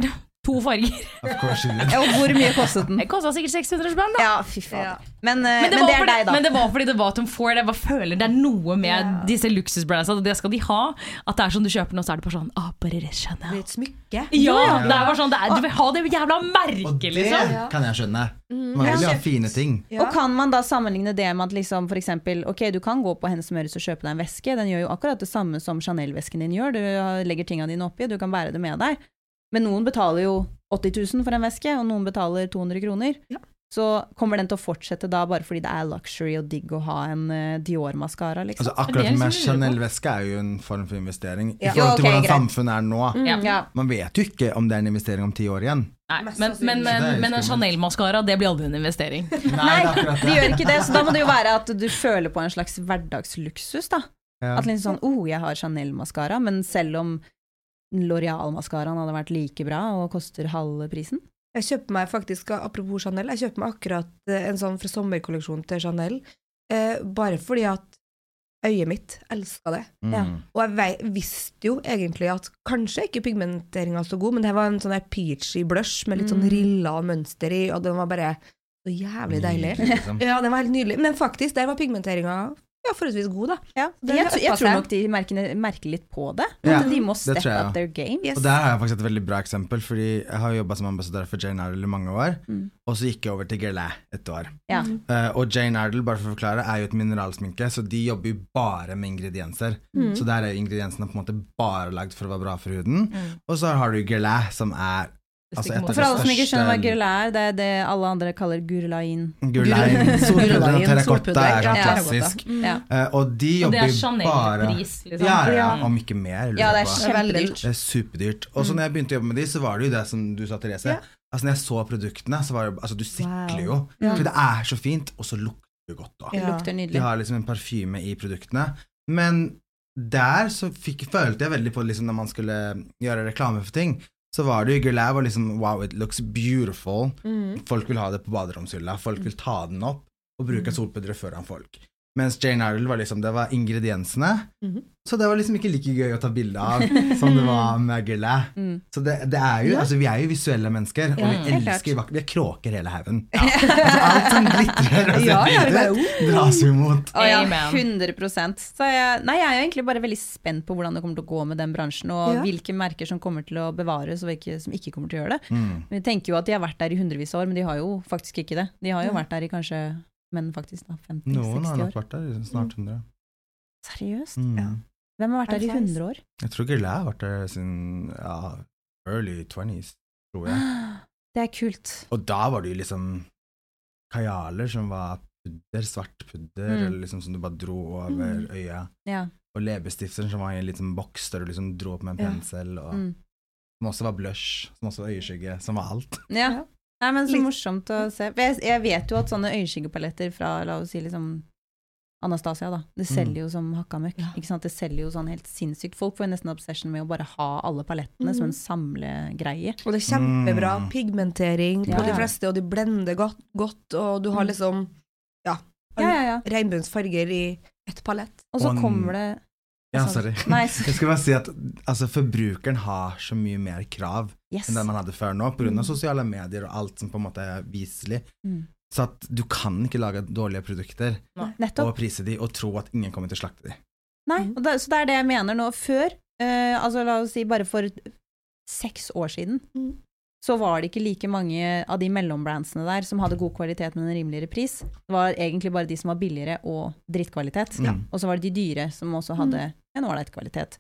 Speaker 3: To farger.
Speaker 5: Of course you did.
Speaker 4: Ja, og hvor mye kostet den?
Speaker 3: Det kostet sikkert seks hundre spenn da.
Speaker 4: Ja, fy faen. Men, uh,
Speaker 3: Men det,
Speaker 4: men det er
Speaker 3: fordi,
Speaker 4: deg da.
Speaker 3: men det var fordi det var Tom Ford. Jeg bare føler det er noe med
Speaker 6: Ja.
Speaker 3: disse luksusbrands, at det skal de ha. At det er sånn du kjøper noe, så er det bare sånn, ah, bare det skjønner
Speaker 6: Det er
Speaker 3: jeg.
Speaker 6: et smykke.
Speaker 3: Ja, det er bare sånn, det er, du vil ha det jævla
Speaker 5: Og
Speaker 3: merket,
Speaker 5: det
Speaker 3: liksom.
Speaker 5: kan jeg skjønne. Man vil jo ha fine ting.
Speaker 6: Ja.
Speaker 4: Og kan man da sammenligne det med at liksom, for eksempel, ok, du kan gå på Hennes og Møres og kjøpe deg en veske, den gjør jo akkurat det samme som Chanel-vesken din gjør, du legger tingene dine oppi, du kan bære det med deg. Men noen betaler jo åtti tusen for en veske, og noen betaler to hundre kroner.
Speaker 6: Ja.
Speaker 4: Så kommer den til å fortsette da, bare fordi det er luxury og digg å ha en uh, Dior-maskara, liksom.
Speaker 5: Altså
Speaker 3: Det
Speaker 5: akkurat
Speaker 3: er det
Speaker 5: med
Speaker 3: som jeg lurer på.
Speaker 5: Chanel-veske er jo en form for investering. I
Speaker 6: Ja.
Speaker 5: forhold til
Speaker 4: Jo, ok,
Speaker 5: hvordan
Speaker 4: greit.
Speaker 5: samfunnet er nå.
Speaker 3: Ja.
Speaker 4: Ja.
Speaker 5: Man vet jo ikke om det er en investering om ti år igjen.
Speaker 3: Nei,
Speaker 6: Mest
Speaker 3: men, men,
Speaker 6: sannsynlig.
Speaker 3: men,
Speaker 5: Det er
Speaker 3: men en
Speaker 5: skummelt.
Speaker 3: Chanel-maskara, det blir aldri en investering.
Speaker 5: Nei,
Speaker 4: Nei,
Speaker 5: det er akkurat
Speaker 4: de
Speaker 5: det.
Speaker 4: gjør ikke det, så da må det jo være at du føler på en slags hverdagsluksus da.
Speaker 5: Ja.
Speaker 4: At liksom sånn, oh, jeg har Chanel-maskara, men selv om L'Oreal-maskaraen hadde vært like bra og koster halve prisen.
Speaker 6: Jeg kjøper meg faktisk, apropos Chanel, jeg kjøper meg akkurat eh, en sånn fra sommerkolleksjon til Chanel, eh, bare fordi at øyet mitt elsker det.
Speaker 5: Mm.
Speaker 4: Ja.
Speaker 6: Og jeg vei, visste jo egentlig at kanskje ikke pigmenteringen var så god, men det var en sånn der peachy blush med litt sånn
Speaker 4: Mm.
Speaker 6: rilla og mønster i, og den var bare så jævlig deilig.
Speaker 5: Nydelig, liksom.
Speaker 6: Ja, den var helt nydelig. Men faktisk, der var pigmenteringen ja, forholdsvis god da.
Speaker 4: Ja,
Speaker 6: Det
Speaker 4: jeg,
Speaker 6: løper
Speaker 4: jeg tror
Speaker 6: seg.
Speaker 4: nok de merker, merker litt på det.
Speaker 5: Ja,
Speaker 4: At de må
Speaker 5: det
Speaker 4: step
Speaker 5: tror jeg
Speaker 4: up
Speaker 5: også.
Speaker 4: their game.
Speaker 6: Yes.
Speaker 5: Og der har jeg faktisk et veldig bra eksempel, fordi jeg har jobbet som ambassadør for Jane Iredale i mange år,
Speaker 4: Mm.
Speaker 5: og så gikk jeg over til Guerlain et år.
Speaker 4: Ja.
Speaker 5: Eh, og Jane Iredale, bare for å forklare, er jo et mineralsminke, så de jobber jo bare med ingredienser.
Speaker 4: Mm.
Speaker 5: Så der er ingrediensene på en måte bare lagd for å være bra for huden.
Speaker 3: Mm.
Speaker 5: Og så har du Guerlain, som er altså, et av
Speaker 4: For alle som ikke skjønner hva
Speaker 5: største-
Speaker 4: Guerlain er, det er det alle andre kaller Gurlain.
Speaker 5: Guerlain, solpudder og
Speaker 6: Guerlain,
Speaker 5: terrakotta
Speaker 6: solpudder,
Speaker 5: er sånn
Speaker 6: ja.
Speaker 5: klassisk.
Speaker 4: Ja.
Speaker 5: Eh, og de
Speaker 3: Og det
Speaker 5: jobber
Speaker 3: er
Speaker 5: jo bare
Speaker 3: Chanel-pris, liksom.
Speaker 5: Ja, ja,
Speaker 6: Ja.
Speaker 5: om ikke mer. lurer
Speaker 4: Ja, det
Speaker 5: jeg
Speaker 4: er
Speaker 5: på.
Speaker 4: kjempedyrt.
Speaker 5: Det er superdyrt. Og så når jeg begynte å jobbe med de, så var det jo det som du sa, Therese.
Speaker 6: Ja.
Speaker 5: Altså når jeg så produktene, så var det altså du sikler jo.
Speaker 6: Wow. Ja.
Speaker 5: For det er så fint, og så lukter det godt da.
Speaker 4: Det
Speaker 6: Ja.
Speaker 4: lukter
Speaker 5: De
Speaker 4: nydelig.
Speaker 5: har liksom en parfyme i produktene. Men der så fikk, følte jeg veldig på liksom når man skulle gjøre reklame for ting, så var det jo Guerlain var liksom wow, it looks beautiful.
Speaker 6: Mm.
Speaker 5: Folk vil ha det på baderomshylla, folk vil ta den opp og bruke solpudderet foran folk. Mens Jane Iredale var liksom, det var ingrediensene,
Speaker 6: Mhm.
Speaker 5: så det var liksom ikke like gøy å ta bilde av som det var med Guerlain.
Speaker 4: Mm.
Speaker 5: Så det, det er jo,
Speaker 6: Ja.
Speaker 5: altså vi er jo visuelle mennesker, og
Speaker 6: Ja,
Speaker 5: vi
Speaker 6: helt
Speaker 5: elsker
Speaker 6: klart.
Speaker 5: vakker, vi er kråker hele haugen. Altså alt som glitrer og ser
Speaker 6: Ja, ja, det er
Speaker 5: fint ut, dras jo mot.
Speaker 4: Å ja,
Speaker 3: Amen.
Speaker 4: hundre prosent. Så jeg, nei, jeg er jo egentlig bare veldig spent på hvordan det kommer til å gå med den bransjen, og
Speaker 6: Ja.
Speaker 4: hvilke merker som kommer til å bevares, og hvilke som ikke kommer til å gjøre det.
Speaker 5: Mm.
Speaker 4: Vi tenker jo at de har vært der i hundrevis av år, men de har jo faktisk ikke det. De har jo
Speaker 6: Ja.
Speaker 4: vært der i kanskje, men faktisk da,
Speaker 5: Noen
Speaker 4: femti-seksti
Speaker 5: har nok
Speaker 4: år.
Speaker 5: vært der i snart hundre.
Speaker 4: Seriøst?
Speaker 5: Mm.
Speaker 6: Ja.
Speaker 4: Hvem har vært der i
Speaker 6: Advice.
Speaker 4: hundre år?
Speaker 5: Jeg tror Guerlain har vært der siden ja, early twenties, tror jeg.
Speaker 4: Det er kult.
Speaker 5: Og da var det jo liksom kajaler som var pudder, svart pudder,
Speaker 4: Mm.
Speaker 5: eller liksom som du bare dro over øya.
Speaker 4: Ja.
Speaker 5: Og leppestifter som var i en liten boks der du liksom dro opp med en
Speaker 6: Ja.
Speaker 5: pensel, og
Speaker 4: Mm.
Speaker 5: som også var blush, som også var øyeskygge, som var alt.
Speaker 4: Ja.
Speaker 6: Ja.
Speaker 4: Nei, men så
Speaker 6: Litt-
Speaker 4: morsomt å se. For Jeg, jeg vet jo at sånne øyeskyggepaletter fra, la oss si liksom Anastasia da, det selger
Speaker 5: Mm.
Speaker 4: jo som hakka møkk,
Speaker 6: Ja.
Speaker 4: ikke sant? Det selger jo sånn helt sinnssykt. Folk får jo nesten obsession med å bare ha alle palettene som en samlegreie.
Speaker 6: Og det er kjempebra
Speaker 5: Mm.
Speaker 6: pigmentering
Speaker 4: Ja,
Speaker 6: på de
Speaker 4: ja.
Speaker 6: fleste, og de blender godt, godt og du har
Speaker 4: Mm.
Speaker 6: liksom ja,
Speaker 4: Ja, ja, ja.
Speaker 6: regnbuens farger i et palett.
Speaker 4: Og så
Speaker 5: Og en-
Speaker 4: kommer det
Speaker 5: Ja,
Speaker 4: altså,
Speaker 5: sorry.
Speaker 4: Nei,
Speaker 5: Jeg skal bare si at altså, forbrukeren har så mye mer krav
Speaker 4: yes.
Speaker 5: enn det man hadde før nå, på grunn av
Speaker 6: Mm.
Speaker 5: sosiale medier og alt som på en måte er viselig.
Speaker 4: Mm.
Speaker 5: Så at du kan ikke lage dårlige produkter
Speaker 4: Nettopp.
Speaker 5: og prise de og tro at ingen kommer til å slakte de.
Speaker 4: Nei,
Speaker 6: Mm.
Speaker 4: og det, så det er det jeg mener nå. Før, eh, altså la oss si bare for seks år siden,
Speaker 6: Mm.
Speaker 4: så var det ikke like mange av de mellombrandsene der som hadde god kvalitet, men en rimeligere pris. Det var egentlig bare de som var billigere og drittkvalitet.
Speaker 5: Ja.
Speaker 4: Og så var det de dyre som også hadde en ålreit kvalitet.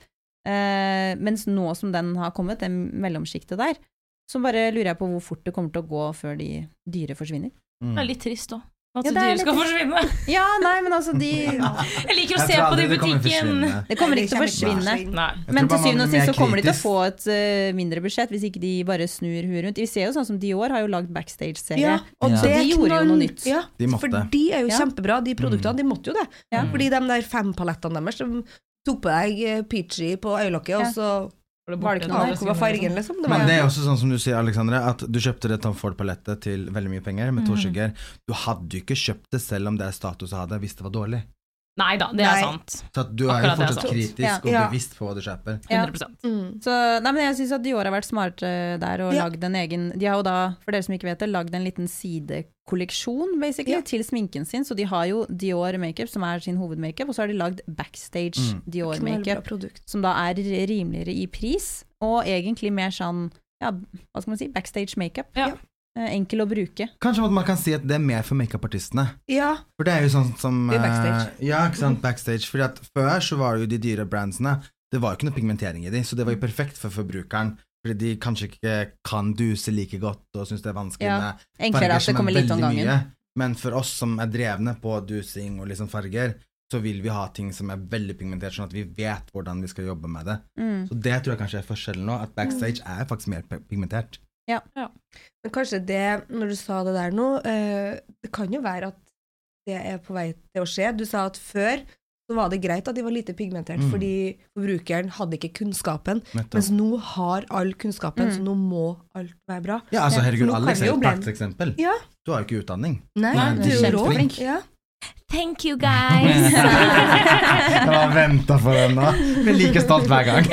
Speaker 4: Eh, mens nå som den har kommet, den mellomskiktet der, så bare lurer jeg på hvor fort det kommer til å gå før de dyre forsvinner.
Speaker 5: Mm.
Speaker 3: Det er litt trist da. At
Speaker 4: Ja,
Speaker 3: de
Speaker 4: det er
Speaker 3: dyre skal
Speaker 4: litt-
Speaker 3: forsvinne.
Speaker 4: Ja, nei, men altså de
Speaker 3: Jeg liker å
Speaker 5: Jeg
Speaker 3: se
Speaker 5: tror
Speaker 3: på det
Speaker 5: aldri
Speaker 3: i
Speaker 5: kommer til å
Speaker 3: butikken.
Speaker 5: forsvinne.
Speaker 4: Det kommer
Speaker 6: Nei,
Speaker 4: ikke til å
Speaker 6: det kommer ikke til å
Speaker 4: forsvinne.
Speaker 6: forsvinne.
Speaker 3: Nei.
Speaker 5: Jeg
Speaker 4: Men
Speaker 5: tror
Speaker 4: til
Speaker 5: bare man
Speaker 4: syvende og
Speaker 5: blir
Speaker 4: sist så
Speaker 5: mer
Speaker 4: kommer de til å
Speaker 5: kritisk.
Speaker 4: få et eh, mindre budsjett hvis ikke de bare snur huet rundt. Vi ser jo sånn som Dior har jo lagd backstage-serie.
Speaker 6: Ja, og
Speaker 5: Ja.
Speaker 6: det
Speaker 4: De gjorde jo
Speaker 6: knall-
Speaker 4: noe nytt.
Speaker 6: Ja,
Speaker 5: De måtte.
Speaker 6: for de er jo
Speaker 4: Ja.
Speaker 6: kjempebra, de produktene. De måtte jo det.
Speaker 4: Ja.
Speaker 6: Fordi de der fem palettene deres som tok på deg eh, peachy på øyelokket,
Speaker 4: Ja.
Speaker 6: og så
Speaker 4: Var det ikke noe
Speaker 6: ja, hvor var fargen, liksom. Det var,
Speaker 5: Men det er også sånn som du sier, Alexandre, at du kjøpte det Tom Ford-palettet til veldig mye penger med to skygger. Du hadde jo ikke kjøpt det selv om det er status å ha det, hvis det var dårlig.
Speaker 3: Nei da, det er
Speaker 6: Nei.
Speaker 3: sant.
Speaker 5: Så at du er jo
Speaker 3: Akkurat det er
Speaker 5: fortsatt
Speaker 3: sant.
Speaker 5: kritisk
Speaker 4: Ja.
Speaker 5: og
Speaker 6: Ja.
Speaker 5: bevisst på hva du kjøper.
Speaker 4: Ja.
Speaker 3: hundre prosent.
Speaker 6: Mm.
Speaker 4: Så, nei, men jeg synes at Dior har vært smarte der og
Speaker 6: Ja.
Speaker 4: lagd en egen, de har jo da, for dere som ikke vet det, lagd en liten sidekolleksjon basically
Speaker 6: Ja.
Speaker 4: til sminken sin, så de har jo Dior Makeup som er sin hovedmakeup, og så har de lagd Backstage
Speaker 5: Mm.
Speaker 4: Dior
Speaker 6: Knallbra
Speaker 4: Makeup,
Speaker 6: produkt.
Speaker 4: som da er rimeligere i pris, og egentlig mer sånn, ja, hva skal man si, Backstage Makeup.
Speaker 3: Ja.
Speaker 4: Eh, Enkel å bruke.
Speaker 5: Kanskje at man kan si at det er mer for makeup-artistene.
Speaker 6: Ja,
Speaker 5: For det er jo sånn som
Speaker 6: Det er backstage.
Speaker 5: eh, Ja, ikke sant, backstage. Fordi at før så var det jo de dyre brandsene, det var jo ikke noe pigmentering i de, så det var jo perfekt for forbrukeren. Fordi de kanskje ikke kan duse like godt og synes det er vanskelig
Speaker 4: Ja.
Speaker 5: med
Speaker 4: Enklere
Speaker 5: farger
Speaker 4: at det
Speaker 5: som er
Speaker 4: kommer litt om
Speaker 5: veldig
Speaker 4: gangen.
Speaker 5: mye. Men for oss som er drevne på dusing og liksom farger, så vil vi ha ting som er veldig pigmentert, sånn at vi vet hvordan vi skal jobbe med det.
Speaker 4: Mm.
Speaker 5: Så det tror jeg kanskje er forskjellen nå, at backstage er faktisk mer pe- pigmentert.
Speaker 6: men kanskje det, når du sa det der nå, eh, det kan jo være at det er på vei til å skje. Du sa at før så var det greit at de var lite pigmentert,
Speaker 5: Mm.
Speaker 6: fordi forbrukeren hadde ikke kunnskapen,
Speaker 5: Nettopp.
Speaker 6: mens nå har all kunnskapen,
Speaker 4: Mm.
Speaker 6: så nå må alt være bra.
Speaker 5: Ja, altså
Speaker 6: For
Speaker 5: herregud,
Speaker 6: nå
Speaker 5: Alex
Speaker 6: kan
Speaker 5: er
Speaker 6: jo
Speaker 5: jo et
Speaker 6: bli-
Speaker 5: prakteksempel.
Speaker 6: Ja.
Speaker 5: Du har jo ikke utdanning.
Speaker 6: Nei,
Speaker 5: Nei,
Speaker 6: du
Speaker 5: du
Speaker 6: er
Speaker 5: er
Speaker 6: jo rå.
Speaker 5: kjempeflink.
Speaker 6: Ja.
Speaker 3: Thank you guys.
Speaker 5: Jeg har ventet for den nå. Jeg blir like stolt hver gang.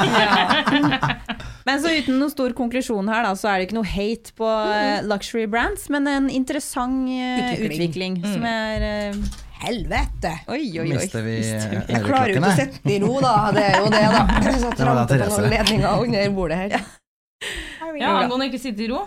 Speaker 4: Men så uten noen stor konklusjon her da, så er det ikke noe hate på eh, luxury brands, men en interessant eh,
Speaker 6: Utvikling.
Speaker 4: utvikling, som er eh,
Speaker 6: Helvete!
Speaker 4: oi, oi, oi.
Speaker 5: Mister vi
Speaker 6: Jeg klarer jo ikke å
Speaker 5: øreklokkene?
Speaker 6: sette i ro, da. Det er jo det, da. Så jeg
Speaker 5: Det var da
Speaker 6: tramper på
Speaker 5: Therese.
Speaker 6: noen ledninger under bordet her.
Speaker 3: Ja, angående ikke sitte i ro.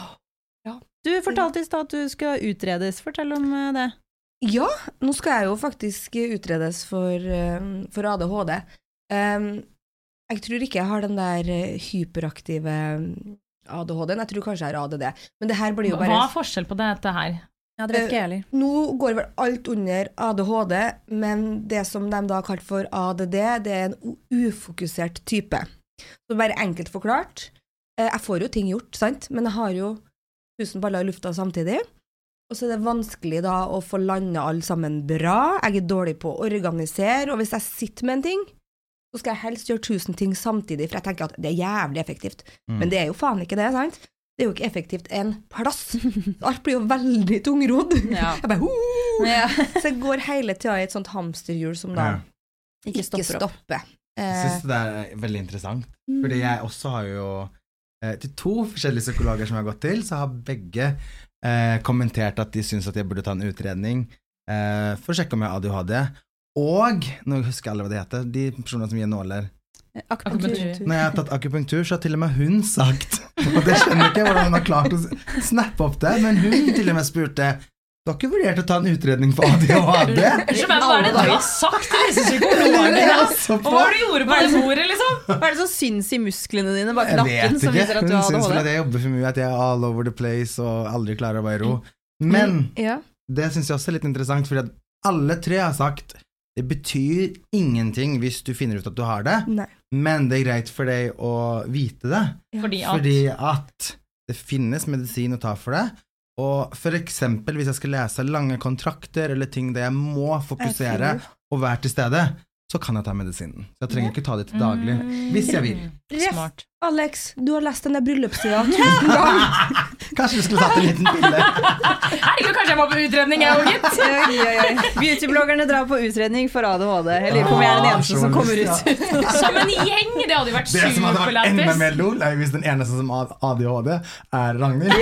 Speaker 4: Du fortalte i stad at du skal utredes, fortell om eh, det.
Speaker 6: Ja, nå skal jeg jo faktisk utredes for, um, for A D H D. Um, jeg tror ikke jeg har den der eh, hyperaktive um, A D H D-en, jeg tror kanskje jeg har A D D. Men det her blir jo
Speaker 3: Hva
Speaker 6: bare...
Speaker 3: er forskjell på dette her?
Speaker 4: Ja, det vet ikke jeg heller.
Speaker 6: Nå går vel alt under A D H D, men det som de da har kalt for A D D, det er en u- ufokusert type. Så bare enkelt forklart. Eh, jeg får jo ting gjort, sant? Men jeg har jo tusen baller i lufta samtidig. Og så er det vanskelig da å få landet alle sammen bra. Jeg er dårlig på å organisere, og hvis jeg sitter med en ting, så skal jeg helst gjøre tusen ting samtidig, for jeg tenker at det er jævlig effektivt.
Speaker 5: Mm.
Speaker 6: Men det er jo faen ikke det, sant? Det er jo ikke effektivt en plass. Alt blir jo veldig tungrodd.
Speaker 4: Ja.
Speaker 6: Jeg bare, «Hoo!»
Speaker 4: Ja.
Speaker 6: Så jeg går hele tida i et sånt hamsterhjul som da
Speaker 5: Ja.
Speaker 4: Ikke
Speaker 6: ikke
Speaker 4: stopper opp.
Speaker 6: stopper.
Speaker 5: Jeg
Speaker 6: Eh,
Speaker 5: synes det er veldig interessant, fordi jeg også har jo eh, til to forskjellige psykologer som jeg har gått til, så har begge eh, kommentert at de synes at jeg burde ta en utredning eh, for å sjekke om jeg har A D H D, og, nå husker jeg alle hva det heter, de personene som gir nåler.
Speaker 3: Akupunktur.
Speaker 5: Når jeg har tatt akupunktur, så har til og med hun sagt, og det skjønner jeg ikke hvordan hun har klart å s- snappe opp det, men hun til og med spurte, du har ikke vurdert å ta en utredning for A D H D?
Speaker 3: Unnskyld meg, hva er det du har sagt til disse psykologene?
Speaker 5: Jeg også
Speaker 3: Og hva var det du gjorde på det bordet, liksom?
Speaker 4: Hva er det som syns i musklene dine bak
Speaker 5: Jeg
Speaker 4: nakken
Speaker 5: vet
Speaker 4: som
Speaker 5: ikke,
Speaker 4: viser at
Speaker 5: hun
Speaker 4: du har
Speaker 5: synes vel
Speaker 4: A D H
Speaker 5: at
Speaker 4: D?
Speaker 5: jeg jobber for mye, at jeg er all over the place og aldri klarer å være i ro. Men
Speaker 6: ja.
Speaker 5: det synes jeg også er litt interessant, fordi at alle tre har sagt, det betyr ingenting hvis du finner ut at du har det,
Speaker 6: Nei.
Speaker 5: men det er greit for deg å vite det,
Speaker 3: Fordi at
Speaker 5: fordi at det finnes medisin å ta for det, og for eksempel hvis jeg skal lese lange kontrakter eller ting der jeg må fokusere og være til stede, så kan jeg ta medisinen. Så jeg trenger ikke ta det til daglig, hvis jeg vil.
Speaker 3: Smart.
Speaker 6: Alex, du har lest den der bryllupssida tusen ganger.
Speaker 5: Kanskje du skulle tatt en liten pille.
Speaker 3: Herregud, kanskje jeg må på utredning, jeg òg, gitt.
Speaker 4: Oi, oi, oi. Beautybloggerne drar på utredning for A D H D. Jeg lurer på om jeg er den eneste som kommer ut.
Speaker 3: Som en gjeng, det hadde jo vært
Speaker 5: Det som hadde vært enda
Speaker 3: superlættis.
Speaker 5: mer lol, er hvis den eneste som har A D H D er Ragnhild.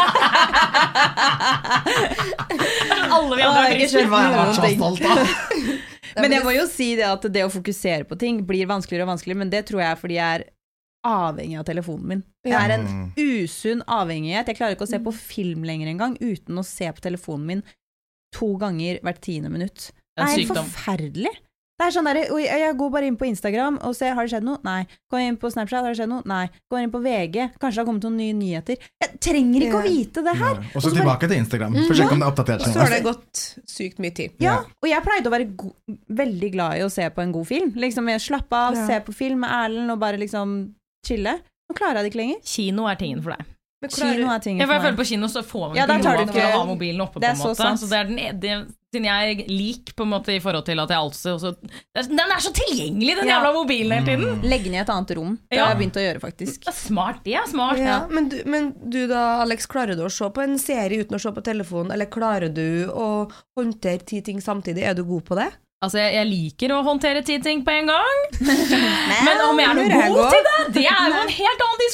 Speaker 3: Alle vi
Speaker 4: Å,
Speaker 3: andre
Speaker 4: jeg har
Speaker 3: er
Speaker 4: ikke
Speaker 3: friske.
Speaker 4: skjønt
Speaker 5: Hva jeg har vært
Speaker 4: noen
Speaker 5: så
Speaker 4: ting.
Speaker 5: stolt av.
Speaker 4: Men jeg må jo si det at det å fokusere på ting blir vanskeligere og vanskeligere, men det tror jeg er fordi jeg er avhengig av telefonen min. Det er en usunn avhengighet. Jeg klarer ikke å se på film lenger en gang uten å se på telefonen min to ganger hvert tiende minutt.
Speaker 3: Det er
Speaker 4: Det
Speaker 3: en
Speaker 4: er helt
Speaker 3: sykdom.
Speaker 4: forferdelig. Det er sånn der, oi, jeg går bare inn på Instagram og ser, har det skjedd noe? Nei. Går inn på Snapchat, har det skjedd noe? Nei. Går inn på V G, kanskje det har kommet noen nye nyheter. Jeg trenger ikke å
Speaker 6: Ja.
Speaker 4: vite det her.
Speaker 5: Og så tilbake til Instagram, for å sjekke om det er oppdatert.
Speaker 6: Så har det gått sykt mye tid.
Speaker 4: Ja, og jeg pleide å være go veldig glad i å se på en god film. Liksom jeg slappe av,
Speaker 6: Ja.
Speaker 4: se på film med Erlend og bare liksom chille. Nå klarer jeg det ikke lenger.
Speaker 3: Kino er tingen for deg.
Speaker 6: Men klarer-
Speaker 4: Kino er tingen
Speaker 3: Jeg
Speaker 4: for
Speaker 3: føler
Speaker 4: meg.
Speaker 3: på kino så får man
Speaker 4: Ja,
Speaker 3: ikke
Speaker 4: der tar
Speaker 3: noe
Speaker 4: du
Speaker 3: for å
Speaker 4: ikke-
Speaker 3: ha mobilen oppe,
Speaker 4: Det er
Speaker 3: på
Speaker 4: så
Speaker 3: en måte.
Speaker 4: sant.
Speaker 3: Så det er den, det, siden jeg er lik på en måte i forhold til at jeg altså også, den er så tilgjengelig, den
Speaker 4: Ja.
Speaker 3: jævla mobilen hele tiden.
Speaker 4: Legge ned et annet rom. Det
Speaker 3: Ja.
Speaker 4: har jeg begynt å gjøre, faktisk.
Speaker 3: Det er smart, det er smart.
Speaker 6: Ja, men, du, men du da, Alex, klarer du å se på en serie uten å se på telefonen, eller klarer du å håndtere ti ting samtidig? Er du god på det?
Speaker 3: Altså, jeg, jeg liker å håndtere ti ting på en gang. Men om jeg er noe god til det, det er jo en helt annen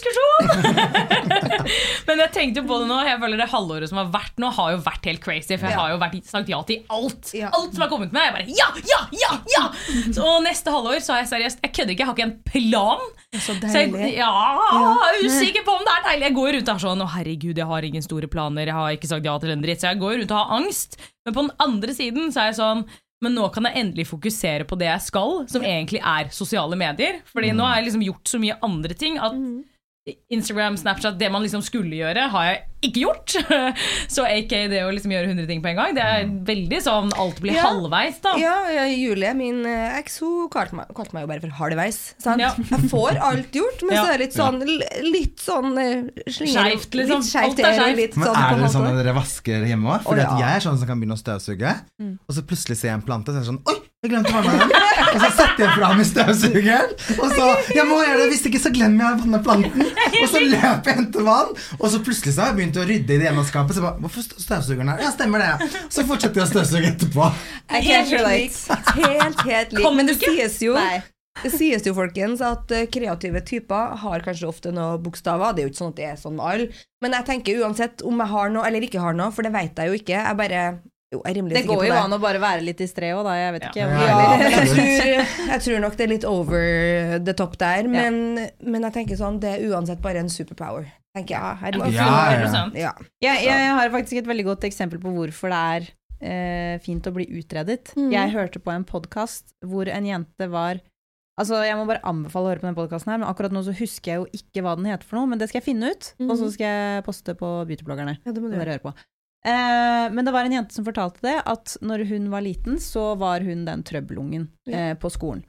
Speaker 3: diskusjon. Men jeg tenkte på det nå, jeg føler det halvåret som har vært nå, har jo vært helt crazy, for jeg har jo vært, sagt ja til alt. Alt som har kommet med, jeg bare, ja, ja, ja, ja. Så, og neste halvår så har jeg seriøst, jeg kødder ikke, jeg har ikke en plan.
Speaker 6: Så deilig.
Speaker 3: Så jeg, ja, jeg er usikker på om det er deilig. Jeg går rundt og er sånn, å herregud, jeg har ingen store planer, jeg har ikke sagt ja til en dritt, så jeg går rundt og har angst. Men på den andre siden så er jeg sånn, men nå kan jeg endelig fokusere på det jeg skal, som egentlig er sosiale medier. Fordi mm. nå har jeg liksom gjort så mye andre ting at Instagram, Snapchat, det man liksom skulle gjøre, har jeg ikke gjort. Så ikke det å liksom gjøre hundre ting på en gang. Det er veldig sånn, alt blir ja. halvveis da.
Speaker 6: Ja, Julie, min eks, hun kalte meg, kalte meg jo bare for halvveis. Sant? Ja. Jeg får alt gjort, men ja. så er det litt sånn, litt sånn slinger,
Speaker 3: skjevt, liksom.
Speaker 6: Litt skjevt, er litt
Speaker 5: men
Speaker 6: sånn
Speaker 5: er det sånn at dere vasker hjemme også? Fordi
Speaker 6: oh, ja.
Speaker 5: at jeg er sånn som kan begynne å støvsuge, mm. og så plutselig ser jeg en plante, så er jeg sånn, oi, jeg glemte vannet den. Og så setter jeg frem i støvsugeren, og så, jeg må gjøre det, hvis ikke så glemmer jeg vannet planten. Og så løper jeg til vann, og så plutselig så har jeg begynt å rydde i det ene skapet, så jeg bare, hvorfor støvsugeren her? Ja, stemmer det. Så fortsetter jeg å støvsuge etterpå.
Speaker 6: Helt, helt, helt, helt lik. Men det sies jo, Nei. det sies jo, folkens, at kreative typer har kanskje ofte noen bokstaver. Det er jo ikke sånn at det er sånn med alle. Men jeg tenker uansett om jeg har noe eller ikke har noe, for det vet jeg jo ikke. Jeg bare... Jo, jeg
Speaker 4: det går jo an å bare være litt i stre også, da, jeg vet ikke.
Speaker 6: Ja, ja, jeg, tror, jeg tror nok det er litt over the top der, men, ja. men jeg tenker sånn, det er uansett bare en superpower, tenker jeg.
Speaker 3: Herregud.
Speaker 5: Ja, ja.
Speaker 6: Ja.
Speaker 4: Ja, jeg har faktisk et veldig godt eksempel på hvorfor det er eh, fint å bli utredet. Mm. Jeg hørte på en podcast hvor en jente var, altså jeg må bare anbefale å høre på den podcasten her, men akkurat nå så husker jeg jo ikke hva den heter for noe, men det skal jeg finne ut, mm. og så skal jeg poste på beautybloggerne. Ja, det må du høre på. Eh, men det var en jente som fortalte det, at når hun var liten, så var hun den trøbbelungen eh, på skolen.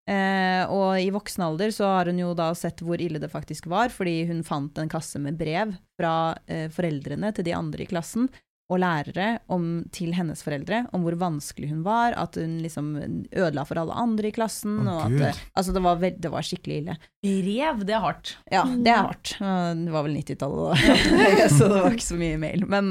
Speaker 4: Eh, og i voksen alder så har hun jo da sett hvor ille det faktisk var, fordi hun fant en kasse med brev fra eh, foreldrene til de andre i klassen, og lærere om, til hennes foreldre, om hvor vanskelig hun var, at hun liksom ødela for alle andre i klassen,
Speaker 5: oh,
Speaker 4: og at, altså det var, veld, det var skikkelig ille.
Speaker 3: Brev, det er hardt.
Speaker 4: Ja, det er hardt. Det var vel nittitallet da, så det var ikke så mye mail. Men,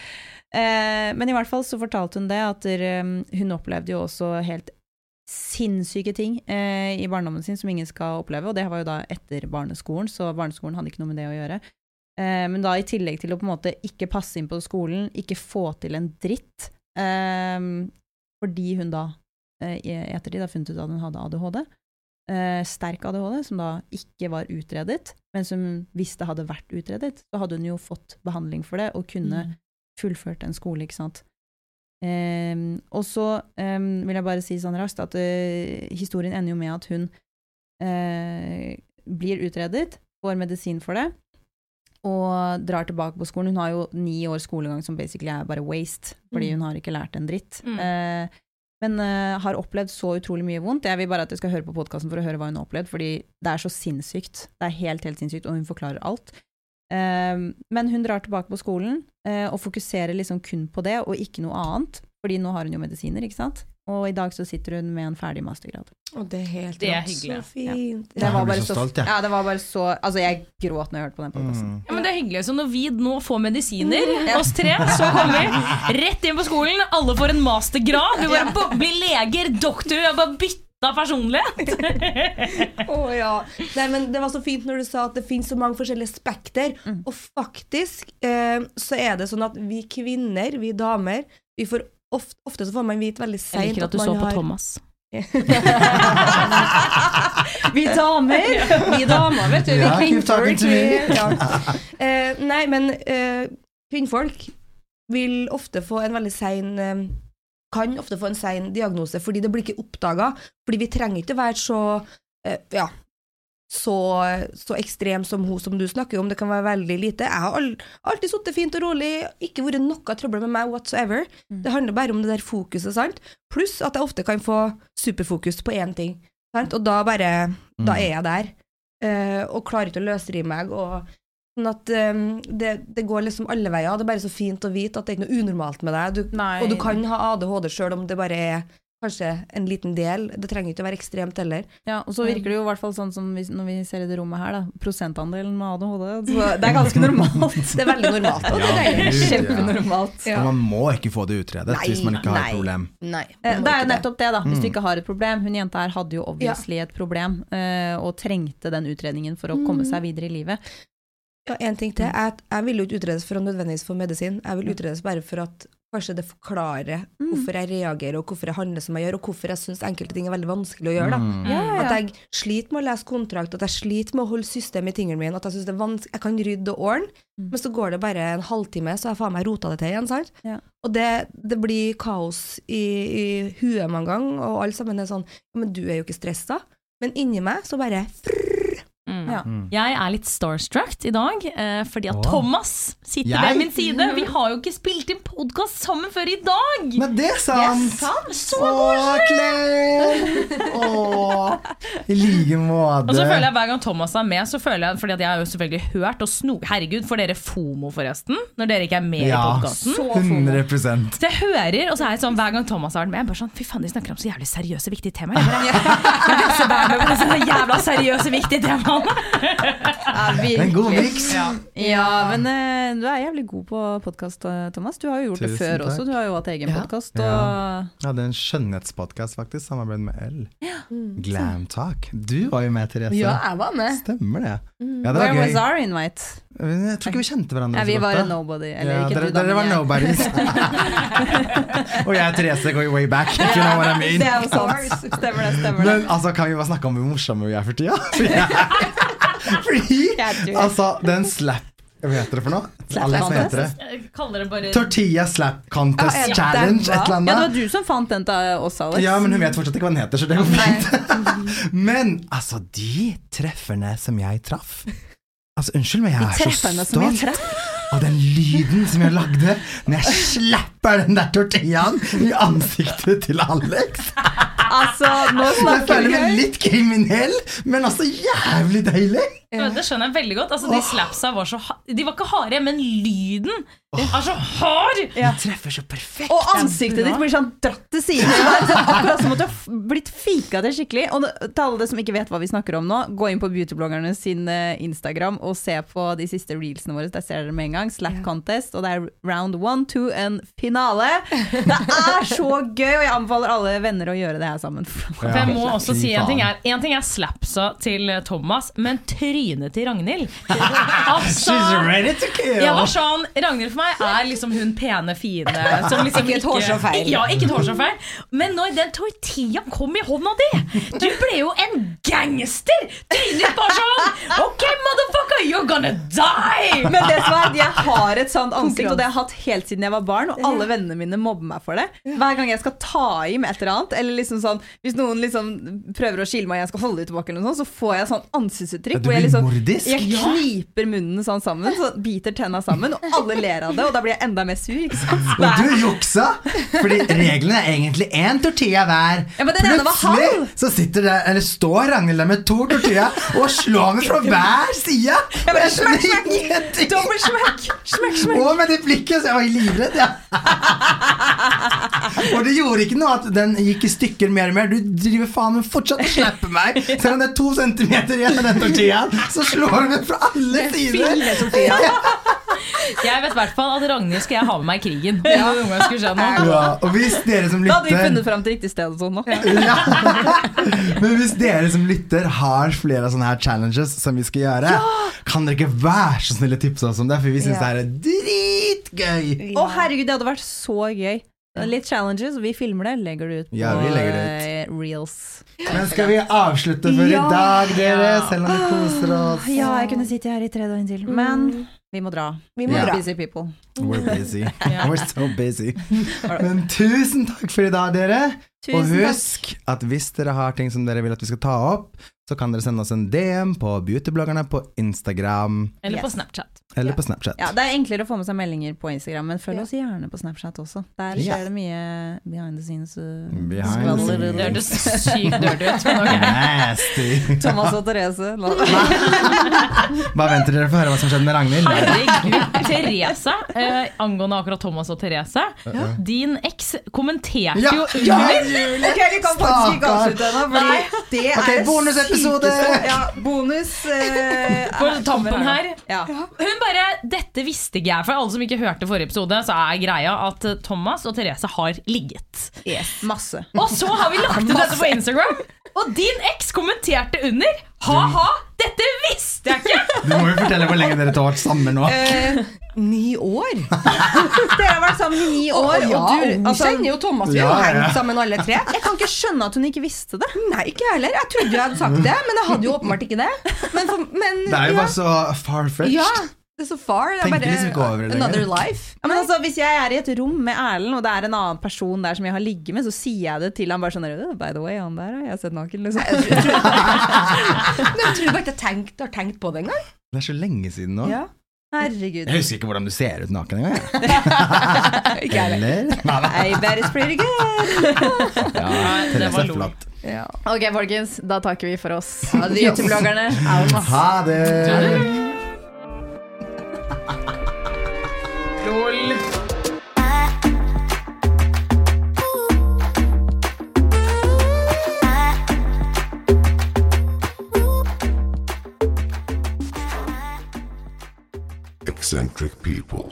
Speaker 4: eh, men i hvert fall så fortalte hun det, at hun opplevde jo også helt sinnssyke ting eh, i barndommen sin som ingen skal oppleve, og det var jo da etter barneskolen, så barneskolen hadde ikke noe med det å gjøre. Men da i tillegg til å på en måte ikke passe inn på skolen, ikke få til en dritt, eh, fordi hun da eh, i ettertid har funnet ut at hun hadde A D H D, eh, sterk A D H D, som da ikke var utredet, men som hvis det hadde vært utredet, så hadde hun jo fått behandling for det, og kunne mm. fullført en skole, ikke sant? Eh, og så eh, vil jeg bare si sånn raskt at eh, historien ender jo med at hun eh, blir utredet, får medisin for det, og drar tilbake på skolen. Hun har jo ni år skolegang som basically er bare waste, fordi hun har ikke lært en dritt. Mm. Eh, men eh, har opplevd så utrolig mye vondt. Jeg vil bare at jeg skal høre på podcasten for å høre hva hun har opplevd, fordi det er så sinnssykt. Det er helt, helt sinnssykt, og hun forklarer alt. Eh, men hun drar tilbake på skolen, eh, og fokuserer liksom kun på det, og ikke noe annet, fordi nå har hun jo medisiner, ikke sant? Og i dag så sitter hun med en ferdig mastergrad.
Speaker 6: Og det er helt
Speaker 3: det er hyggelig.
Speaker 6: Så fint.
Speaker 4: Ja. Det var bare så, stolt, ja. Ja, det var bare så, altså jeg gråt når jeg hørte på den podcasten.
Speaker 3: Mm. Ja, men det er hyggelig, så når vi nå får medisiner, mm. oss tre, så kommer vi rett inn på skolen, alle får en mastergrad, vi bare ja. blir leger, doktor, jeg bare bytta personlighet.
Speaker 6: Åh oh, ja. Nei, men det var så fint når du sa at det finnes så mange forskjellige spekter, mm. og faktisk eh, så er det sånn at vi kvinner, vi damer, vi får ofte, ofte så får man vite veldig sent.
Speaker 3: Jeg liker at du så på har... Thomas.
Speaker 6: vi damer Vi damer, vet du Vi
Speaker 5: yeah,
Speaker 6: kvinnfolk vi, ja. uh, Nei, men uh, kvinnfolk vil ofte få en veldig sein uh, kan ofte få en sein diagnose, fordi det blir ikke oppdaget, fordi vi trenger ikke være så uh, ja Så, så ekstrem som hun som du snakker om, det kan være veldig lite. Jeg har all, alltid suttet fint og rolig, ikke vært noe trøbbel med meg whatsoever. Mm. Det handler bare om det der fokuset, sant? Pluss at jeg ofte kan få superfokus på én ting, sant? Og da bare, mm. da er jeg der, uh, og klarer ikke å løsrive meg, og sånn at um, det, det går liksom alle veier. Det er bare så fint å vite at det er ikke noe unormalt med deg, du, og du kan ha A D H D selv om det bare er kanskje en liten del. Det trenger ikke å være ekstremt heller.
Speaker 4: Ja, og så virker det jo i hvert fall sånn som vi, når vi ser i det rommet her da, prosentandelen med A D H D, så det er ganske normalt.
Speaker 6: Det er veldig normalt. Og det er
Speaker 5: Ja,
Speaker 4: kjempenormalt.
Speaker 6: Ja.
Speaker 5: Og man må ikke få det utredet
Speaker 6: Nei,
Speaker 5: hvis man ikke har
Speaker 6: nei.
Speaker 5: et problem.
Speaker 6: Nei,
Speaker 4: Eh,
Speaker 6: man må
Speaker 4: Det er jo
Speaker 6: ikke det.
Speaker 4: nettopp det da, hvis du ikke har et problem. Hun jenta her hadde jo obviously et problem, eh, og trengte den utredningen for å komme seg videre i livet.
Speaker 6: Ja, en ting til. Jeg, jeg vil jo ikke utredes for å nødvendigvis få medisin. Jeg vil utredes bare for at kanskje det forklarer hvorfor jeg reagerer, og hvorfor jeg handler som jeg gjør, og hvorfor jeg synes enkelte ting er veldig vanskelig å gjøre. Da.
Speaker 4: Ja, ja,
Speaker 6: At
Speaker 4: ja.
Speaker 6: jeg sliter med å lese kontrakt, at jeg sliter med å holde system i tingene mine, at jeg synes det er vanskelig, jeg kan rydde og ordne, men så går det bare en halvtime, så jeg faen meg rota det til igjen, sant?
Speaker 4: Ja.
Speaker 6: Og det, det blir kaos i, i huet mange ganger, og alle sammen er sånn, ja, men du er jo ikke stresset, men inni meg så bare
Speaker 4: Ja.
Speaker 3: Jeg er litt starstruck i dag, eh, fordi at
Speaker 5: Åh.
Speaker 3: Thomas sitter
Speaker 5: Jeg?
Speaker 3: ved min side. Vi har jo ikke spilt inn podcast sammen før i dag!
Speaker 5: Men det er sant!
Speaker 3: Så
Speaker 5: Åh, Claire! Åh, i like måte.
Speaker 3: Og så føler jeg hver gang Thomas er med, så føler jeg, fordi at jeg har jo selvfølgelig hørt og sno, herregud, får dere FOMO forresten, når dere ikke er med
Speaker 5: ja,
Speaker 3: i podcasten?
Speaker 5: hundre prosent.
Speaker 3: Så jeg hører, og så er jeg sånn, hver gang Thomas har vært med, jeg er bare sånn, fy faen, de snakker om så jævlig seriøse, viktige temaer. Jeg bare, jeg vil så være med på disse jævla seriøse, viktige temaene.
Speaker 4: Ja,
Speaker 5: Det er en god
Speaker 4: virkelig.
Speaker 5: mix.
Speaker 4: Ja, men eh, du er jævlig god på podcast, eh, Thomas. Du har jo gjort det
Speaker 5: Tusen
Speaker 4: før
Speaker 5: takk.
Speaker 4: også. Du har jo hatt egen
Speaker 6: Ja.
Speaker 4: podcast.
Speaker 5: Ja.
Speaker 4: Og...
Speaker 5: Ja, det er en skjønnhetspodcast faktisk, samarbeid med L. Glam Talk. Du var jo med, Therese.
Speaker 6: Ja, jeg var med.
Speaker 5: Stemmer det. Ja, det
Speaker 4: Where
Speaker 5: var
Speaker 4: was
Speaker 5: gøy.
Speaker 4: our invite?
Speaker 5: Jeg tror ikke vi kjente hverandre
Speaker 4: Ja, vi
Speaker 5: så
Speaker 4: var
Speaker 5: godt
Speaker 4: en
Speaker 5: da.
Speaker 4: nobody. Eller
Speaker 5: Ja,
Speaker 4: ikke
Speaker 5: dere,
Speaker 4: du da,
Speaker 5: dere var
Speaker 4: men jeg-
Speaker 5: nobodies. Og jeg og Therese går way back, if you know what I mean.
Speaker 4: Det er jo sant. Stemmer det, stemmer det.
Speaker 5: Men altså, kan vi bare snakke om hvor morsomme vi er for tida? Fordi,
Speaker 4: Jeg tror det.
Speaker 5: altså, den slap, hva heter det for noe? Alex, hva heter det?
Speaker 3: Jeg kaller det bare...
Speaker 5: Tortilla slap contest
Speaker 4: Ja, ja,
Speaker 5: challenge,
Speaker 4: det
Speaker 5: et
Speaker 4: var-
Speaker 5: eller
Speaker 4: Ja, det var
Speaker 5: annet.
Speaker 4: du som fant den til oss, Alex.
Speaker 5: Ja, men hun vet fortsatt ikke hva den heter, så det går fint. Men, altså, de trefferne som jeg traff, altså, unnskyld meg, jeg er så
Speaker 4: Trefferne som jeg
Speaker 5: stolt.
Speaker 4: traff.
Speaker 5: Og den lyden som jeg lagde når jeg slapper den der tortillaen i ansiktet til Alex.
Speaker 4: Altså, nå
Speaker 5: Jeg
Speaker 4: snakker
Speaker 5: føler
Speaker 4: vi
Speaker 5: meg litt kriminell, men altså jævlig deilig.
Speaker 3: Det skjønner jeg veldig godt. Altså, de slapsa var så ha- de var ikke harde, men lyden er så hard.
Speaker 5: De treffer så perfekt.
Speaker 4: Og ansiktet ditt blir sånn dratt til siden. Så det er sånn, akkurat som at du har f- blitt fika det skikkelig. Og det, til alle dere som ikke vet hva vi snakker om nå, gå inn på beautybloggerne sin eh, Instagram og se på de siste reelsene våre. Der ser dere med en gang. Slap contest. Og det er round one, two and finale. Det er så gøy, og jeg anbefaler alle venner å gjøre det her sammen.
Speaker 3: For jeg må også si en ting er, en ting er slapsa til Thomas, men trynet til Ragnhild. Altså,
Speaker 5: She's ready to kill.
Speaker 3: jeg var sånn, Ragnhild for meg er liksom hun pene, fine som liksom
Speaker 6: Ikke et hårstrå feil.
Speaker 3: Ja, ikke et hårstrå feil. Men når den tortilla kom i hånda di, du ble jo en gangster. Trynet bare sånn, ok motherfucker, you're gonna die.
Speaker 4: Men det som er at jeg har et sånt ansikt, og det har jeg hatt helt siden jeg var barn, og alle vennene mine mobber meg for det. Hver gang jeg skal ta i med et eller annet, eller liksom sånn, hvis noen liksom prøver å skille meg og jeg skal holde det tilbake eller noe sånt, så får jeg sånn ansiktsuttrykk
Speaker 5: Ja, du
Speaker 4: hvor jeg
Speaker 5: blir
Speaker 4: liksom,
Speaker 5: mordisk.
Speaker 4: jeg kniper munnen sånn sammen, så biter tenna sammen, og alle ler av det, og da blir jeg enda mer sur, ikke sant?
Speaker 5: Og du juksa, fordi reglene er egentlig en tortilla hver.
Speaker 4: Ja, men den ene var halv.
Speaker 5: så sitter det, eller står Ragnhild der med to tortilla og slår meg fra hver side.
Speaker 4: Ja, men
Speaker 5: Jeg skjønner
Speaker 4: smekk, smekk.
Speaker 5: ingenting.
Speaker 4: Dobbelt smekk, smekk, smekk.
Speaker 5: Og med det blikket, så jeg var livredd, ja. Og det gjorde ikke noe at den gikk i stykker mer og mer. Du driver faen med fortsatt å slappe meg. Selv om det er to centimeter igjen av den tortillaen, så slår du meg fra alle sider.
Speaker 3: Jeg vet i hvert fall at Ragnhild skal jeg ha med meg i krigen. Det er noe jeg skulle skje nå.
Speaker 5: Ja, og hvis dere som
Speaker 4: Da hadde vi
Speaker 5: lytter
Speaker 4: funnet frem til riktig sted og sånn nå.
Speaker 5: ja. Men hvis dere som lytter har flere av sånne her challenges som vi skal gjøre, kan dere ikke være så snille tipse oss om det, for vi synes
Speaker 6: Ja.
Speaker 5: det er dritgøy.
Speaker 4: Å herregud, det hadde vært så gøy. Litt challenges, og vi filmer det, legger det ut på
Speaker 5: Ja, vi legger det ut.
Speaker 4: eh, Reels.
Speaker 5: Men skal vi avslutte for
Speaker 4: Ja.
Speaker 5: i dag, dere, selv om vi koser oss?
Speaker 4: Ja, jeg kunne sitte her i tre døgn til, men vi må dra.
Speaker 6: Vi må
Speaker 5: Ja.
Speaker 6: dra.
Speaker 4: Busy people.
Speaker 5: We're busy. We're so busy. Men tusen takk for i dag, dere. Og
Speaker 4: Tusen takk.
Speaker 5: husk at hvis dere har ting som dere vil at vi skal ta opp, så kan dere sende oss en D M på beautybloggerne på Instagram.
Speaker 3: Eller på
Speaker 4: Yes.
Speaker 3: Snapchat.
Speaker 5: Eller på Snapchat.
Speaker 4: Ja, det er enklere å få med seg meldinger på Instagram, men følg oss gjerne på Snapchat også. Der skjer
Speaker 5: Ja.
Speaker 4: det mye behind the scenes. Uh,
Speaker 5: Behind the
Speaker 4: skvaller.
Speaker 5: scenes.
Speaker 3: Det hørtes sykt dirty ut, men ok.
Speaker 5: Nasty.
Speaker 4: Thomas og Therese. Nå.
Speaker 5: Bare venter dere for å høre hva som skjedde med Ragnhild.
Speaker 3: Herregud, Therese, eh, angående akkurat Thomas og Therese, din eks kommenterte
Speaker 5: Ja,
Speaker 3: jo
Speaker 5: ja,
Speaker 3: under.
Speaker 4: Ok, vi kan faktisk ikke avslutte ennå, fordi det er
Speaker 5: Ok, bonusepisode!
Speaker 4: Ja, bonus eh,
Speaker 3: På
Speaker 4: er-
Speaker 3: tampen her.
Speaker 4: Ja.
Speaker 3: Hun bare, dette visste ikke jeg. For alle som ikke hørte forrige episode, så er greia at Thomas og Therese har ligget.
Speaker 4: Yes, masse.
Speaker 3: Og så har vi lagt ut dette på Instagram, og din eks kommenterte under. Ha-ha, dette visste jeg ikke!
Speaker 5: Du må jo fortelle hvor lenge dere to har vært sammen nå.
Speaker 6: Eh, ni år?
Speaker 4: Dere har vært sammen i ni år,
Speaker 6: Å, ja,
Speaker 4: og du
Speaker 6: hun
Speaker 4: altså,
Speaker 6: kjenner jo Thomas. Vi har
Speaker 5: Ja,
Speaker 6: jo
Speaker 5: ja.
Speaker 6: hengt sammen alle tre.
Speaker 4: Jeg kan ikke skjønne at hun ikke visste det.
Speaker 6: Nei, ikke jeg heller. Jeg trodde jeg hadde sagt det, men jeg hadde jo åpenbart ikke det. Men, for, men
Speaker 5: Det er jo
Speaker 6: ja.
Speaker 5: bare så far-fetched.
Speaker 6: Ja, det er så far. Det er
Speaker 5: Tenker
Speaker 6: bare
Speaker 5: liksom ikke over det lenger.
Speaker 6: another life.
Speaker 4: Ja, men altså, hvis jeg er i et rom med Erlend, og det er en annen person der som jeg har ligget med, så sier jeg det til han bare sånn der, by the way, han der har jeg sett naken, liksom.
Speaker 6: Men jeg tror bare ikke jeg tenkt, har tenkt på det engang.
Speaker 5: Det er så lenge siden nå.
Speaker 6: Ja.
Speaker 4: Herregud.
Speaker 5: Jeg husker ikke hvordan du ser ut naken engang.
Speaker 6: Ikke jeg heller.
Speaker 5: Eller?
Speaker 4: I bet it's pretty good.
Speaker 5: Ja,
Speaker 3: det
Speaker 5: Therese
Speaker 3: var
Speaker 5: er
Speaker 3: lol.
Speaker 5: flott.
Speaker 6: Ja.
Speaker 4: Ok, folkens, da takker vi for oss.
Speaker 6: Adios.
Speaker 4: YouTube-bloggerne. Almas.
Speaker 5: Ha det!
Speaker 3: Lol.
Speaker 8: Eccentric people.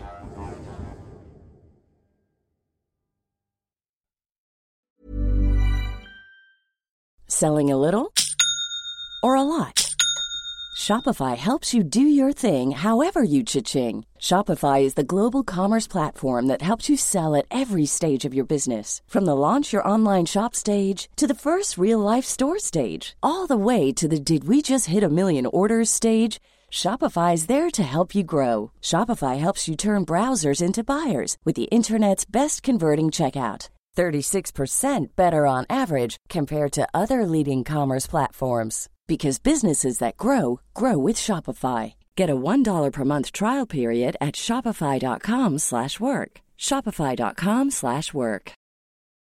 Speaker 9: Selling a little or a lot? Shopify helps you do your thing however you cha-ching. Shopify is the global commerce platform that helps you sell at every stage of your business. From the launch your online shop stage to the first real life store stage, all the way to the did we just hit a million orders stage. Shopify is there to help you grow. Shopify helps you turn browsers into buyers with the internet's best converting checkout. thirty-six percent better on average compared to other leading commerce platforms. Because businesses that grow, grow with Shopify. Get a one dollar per month trial period at shopify.com slash work. Shopify.com slash work.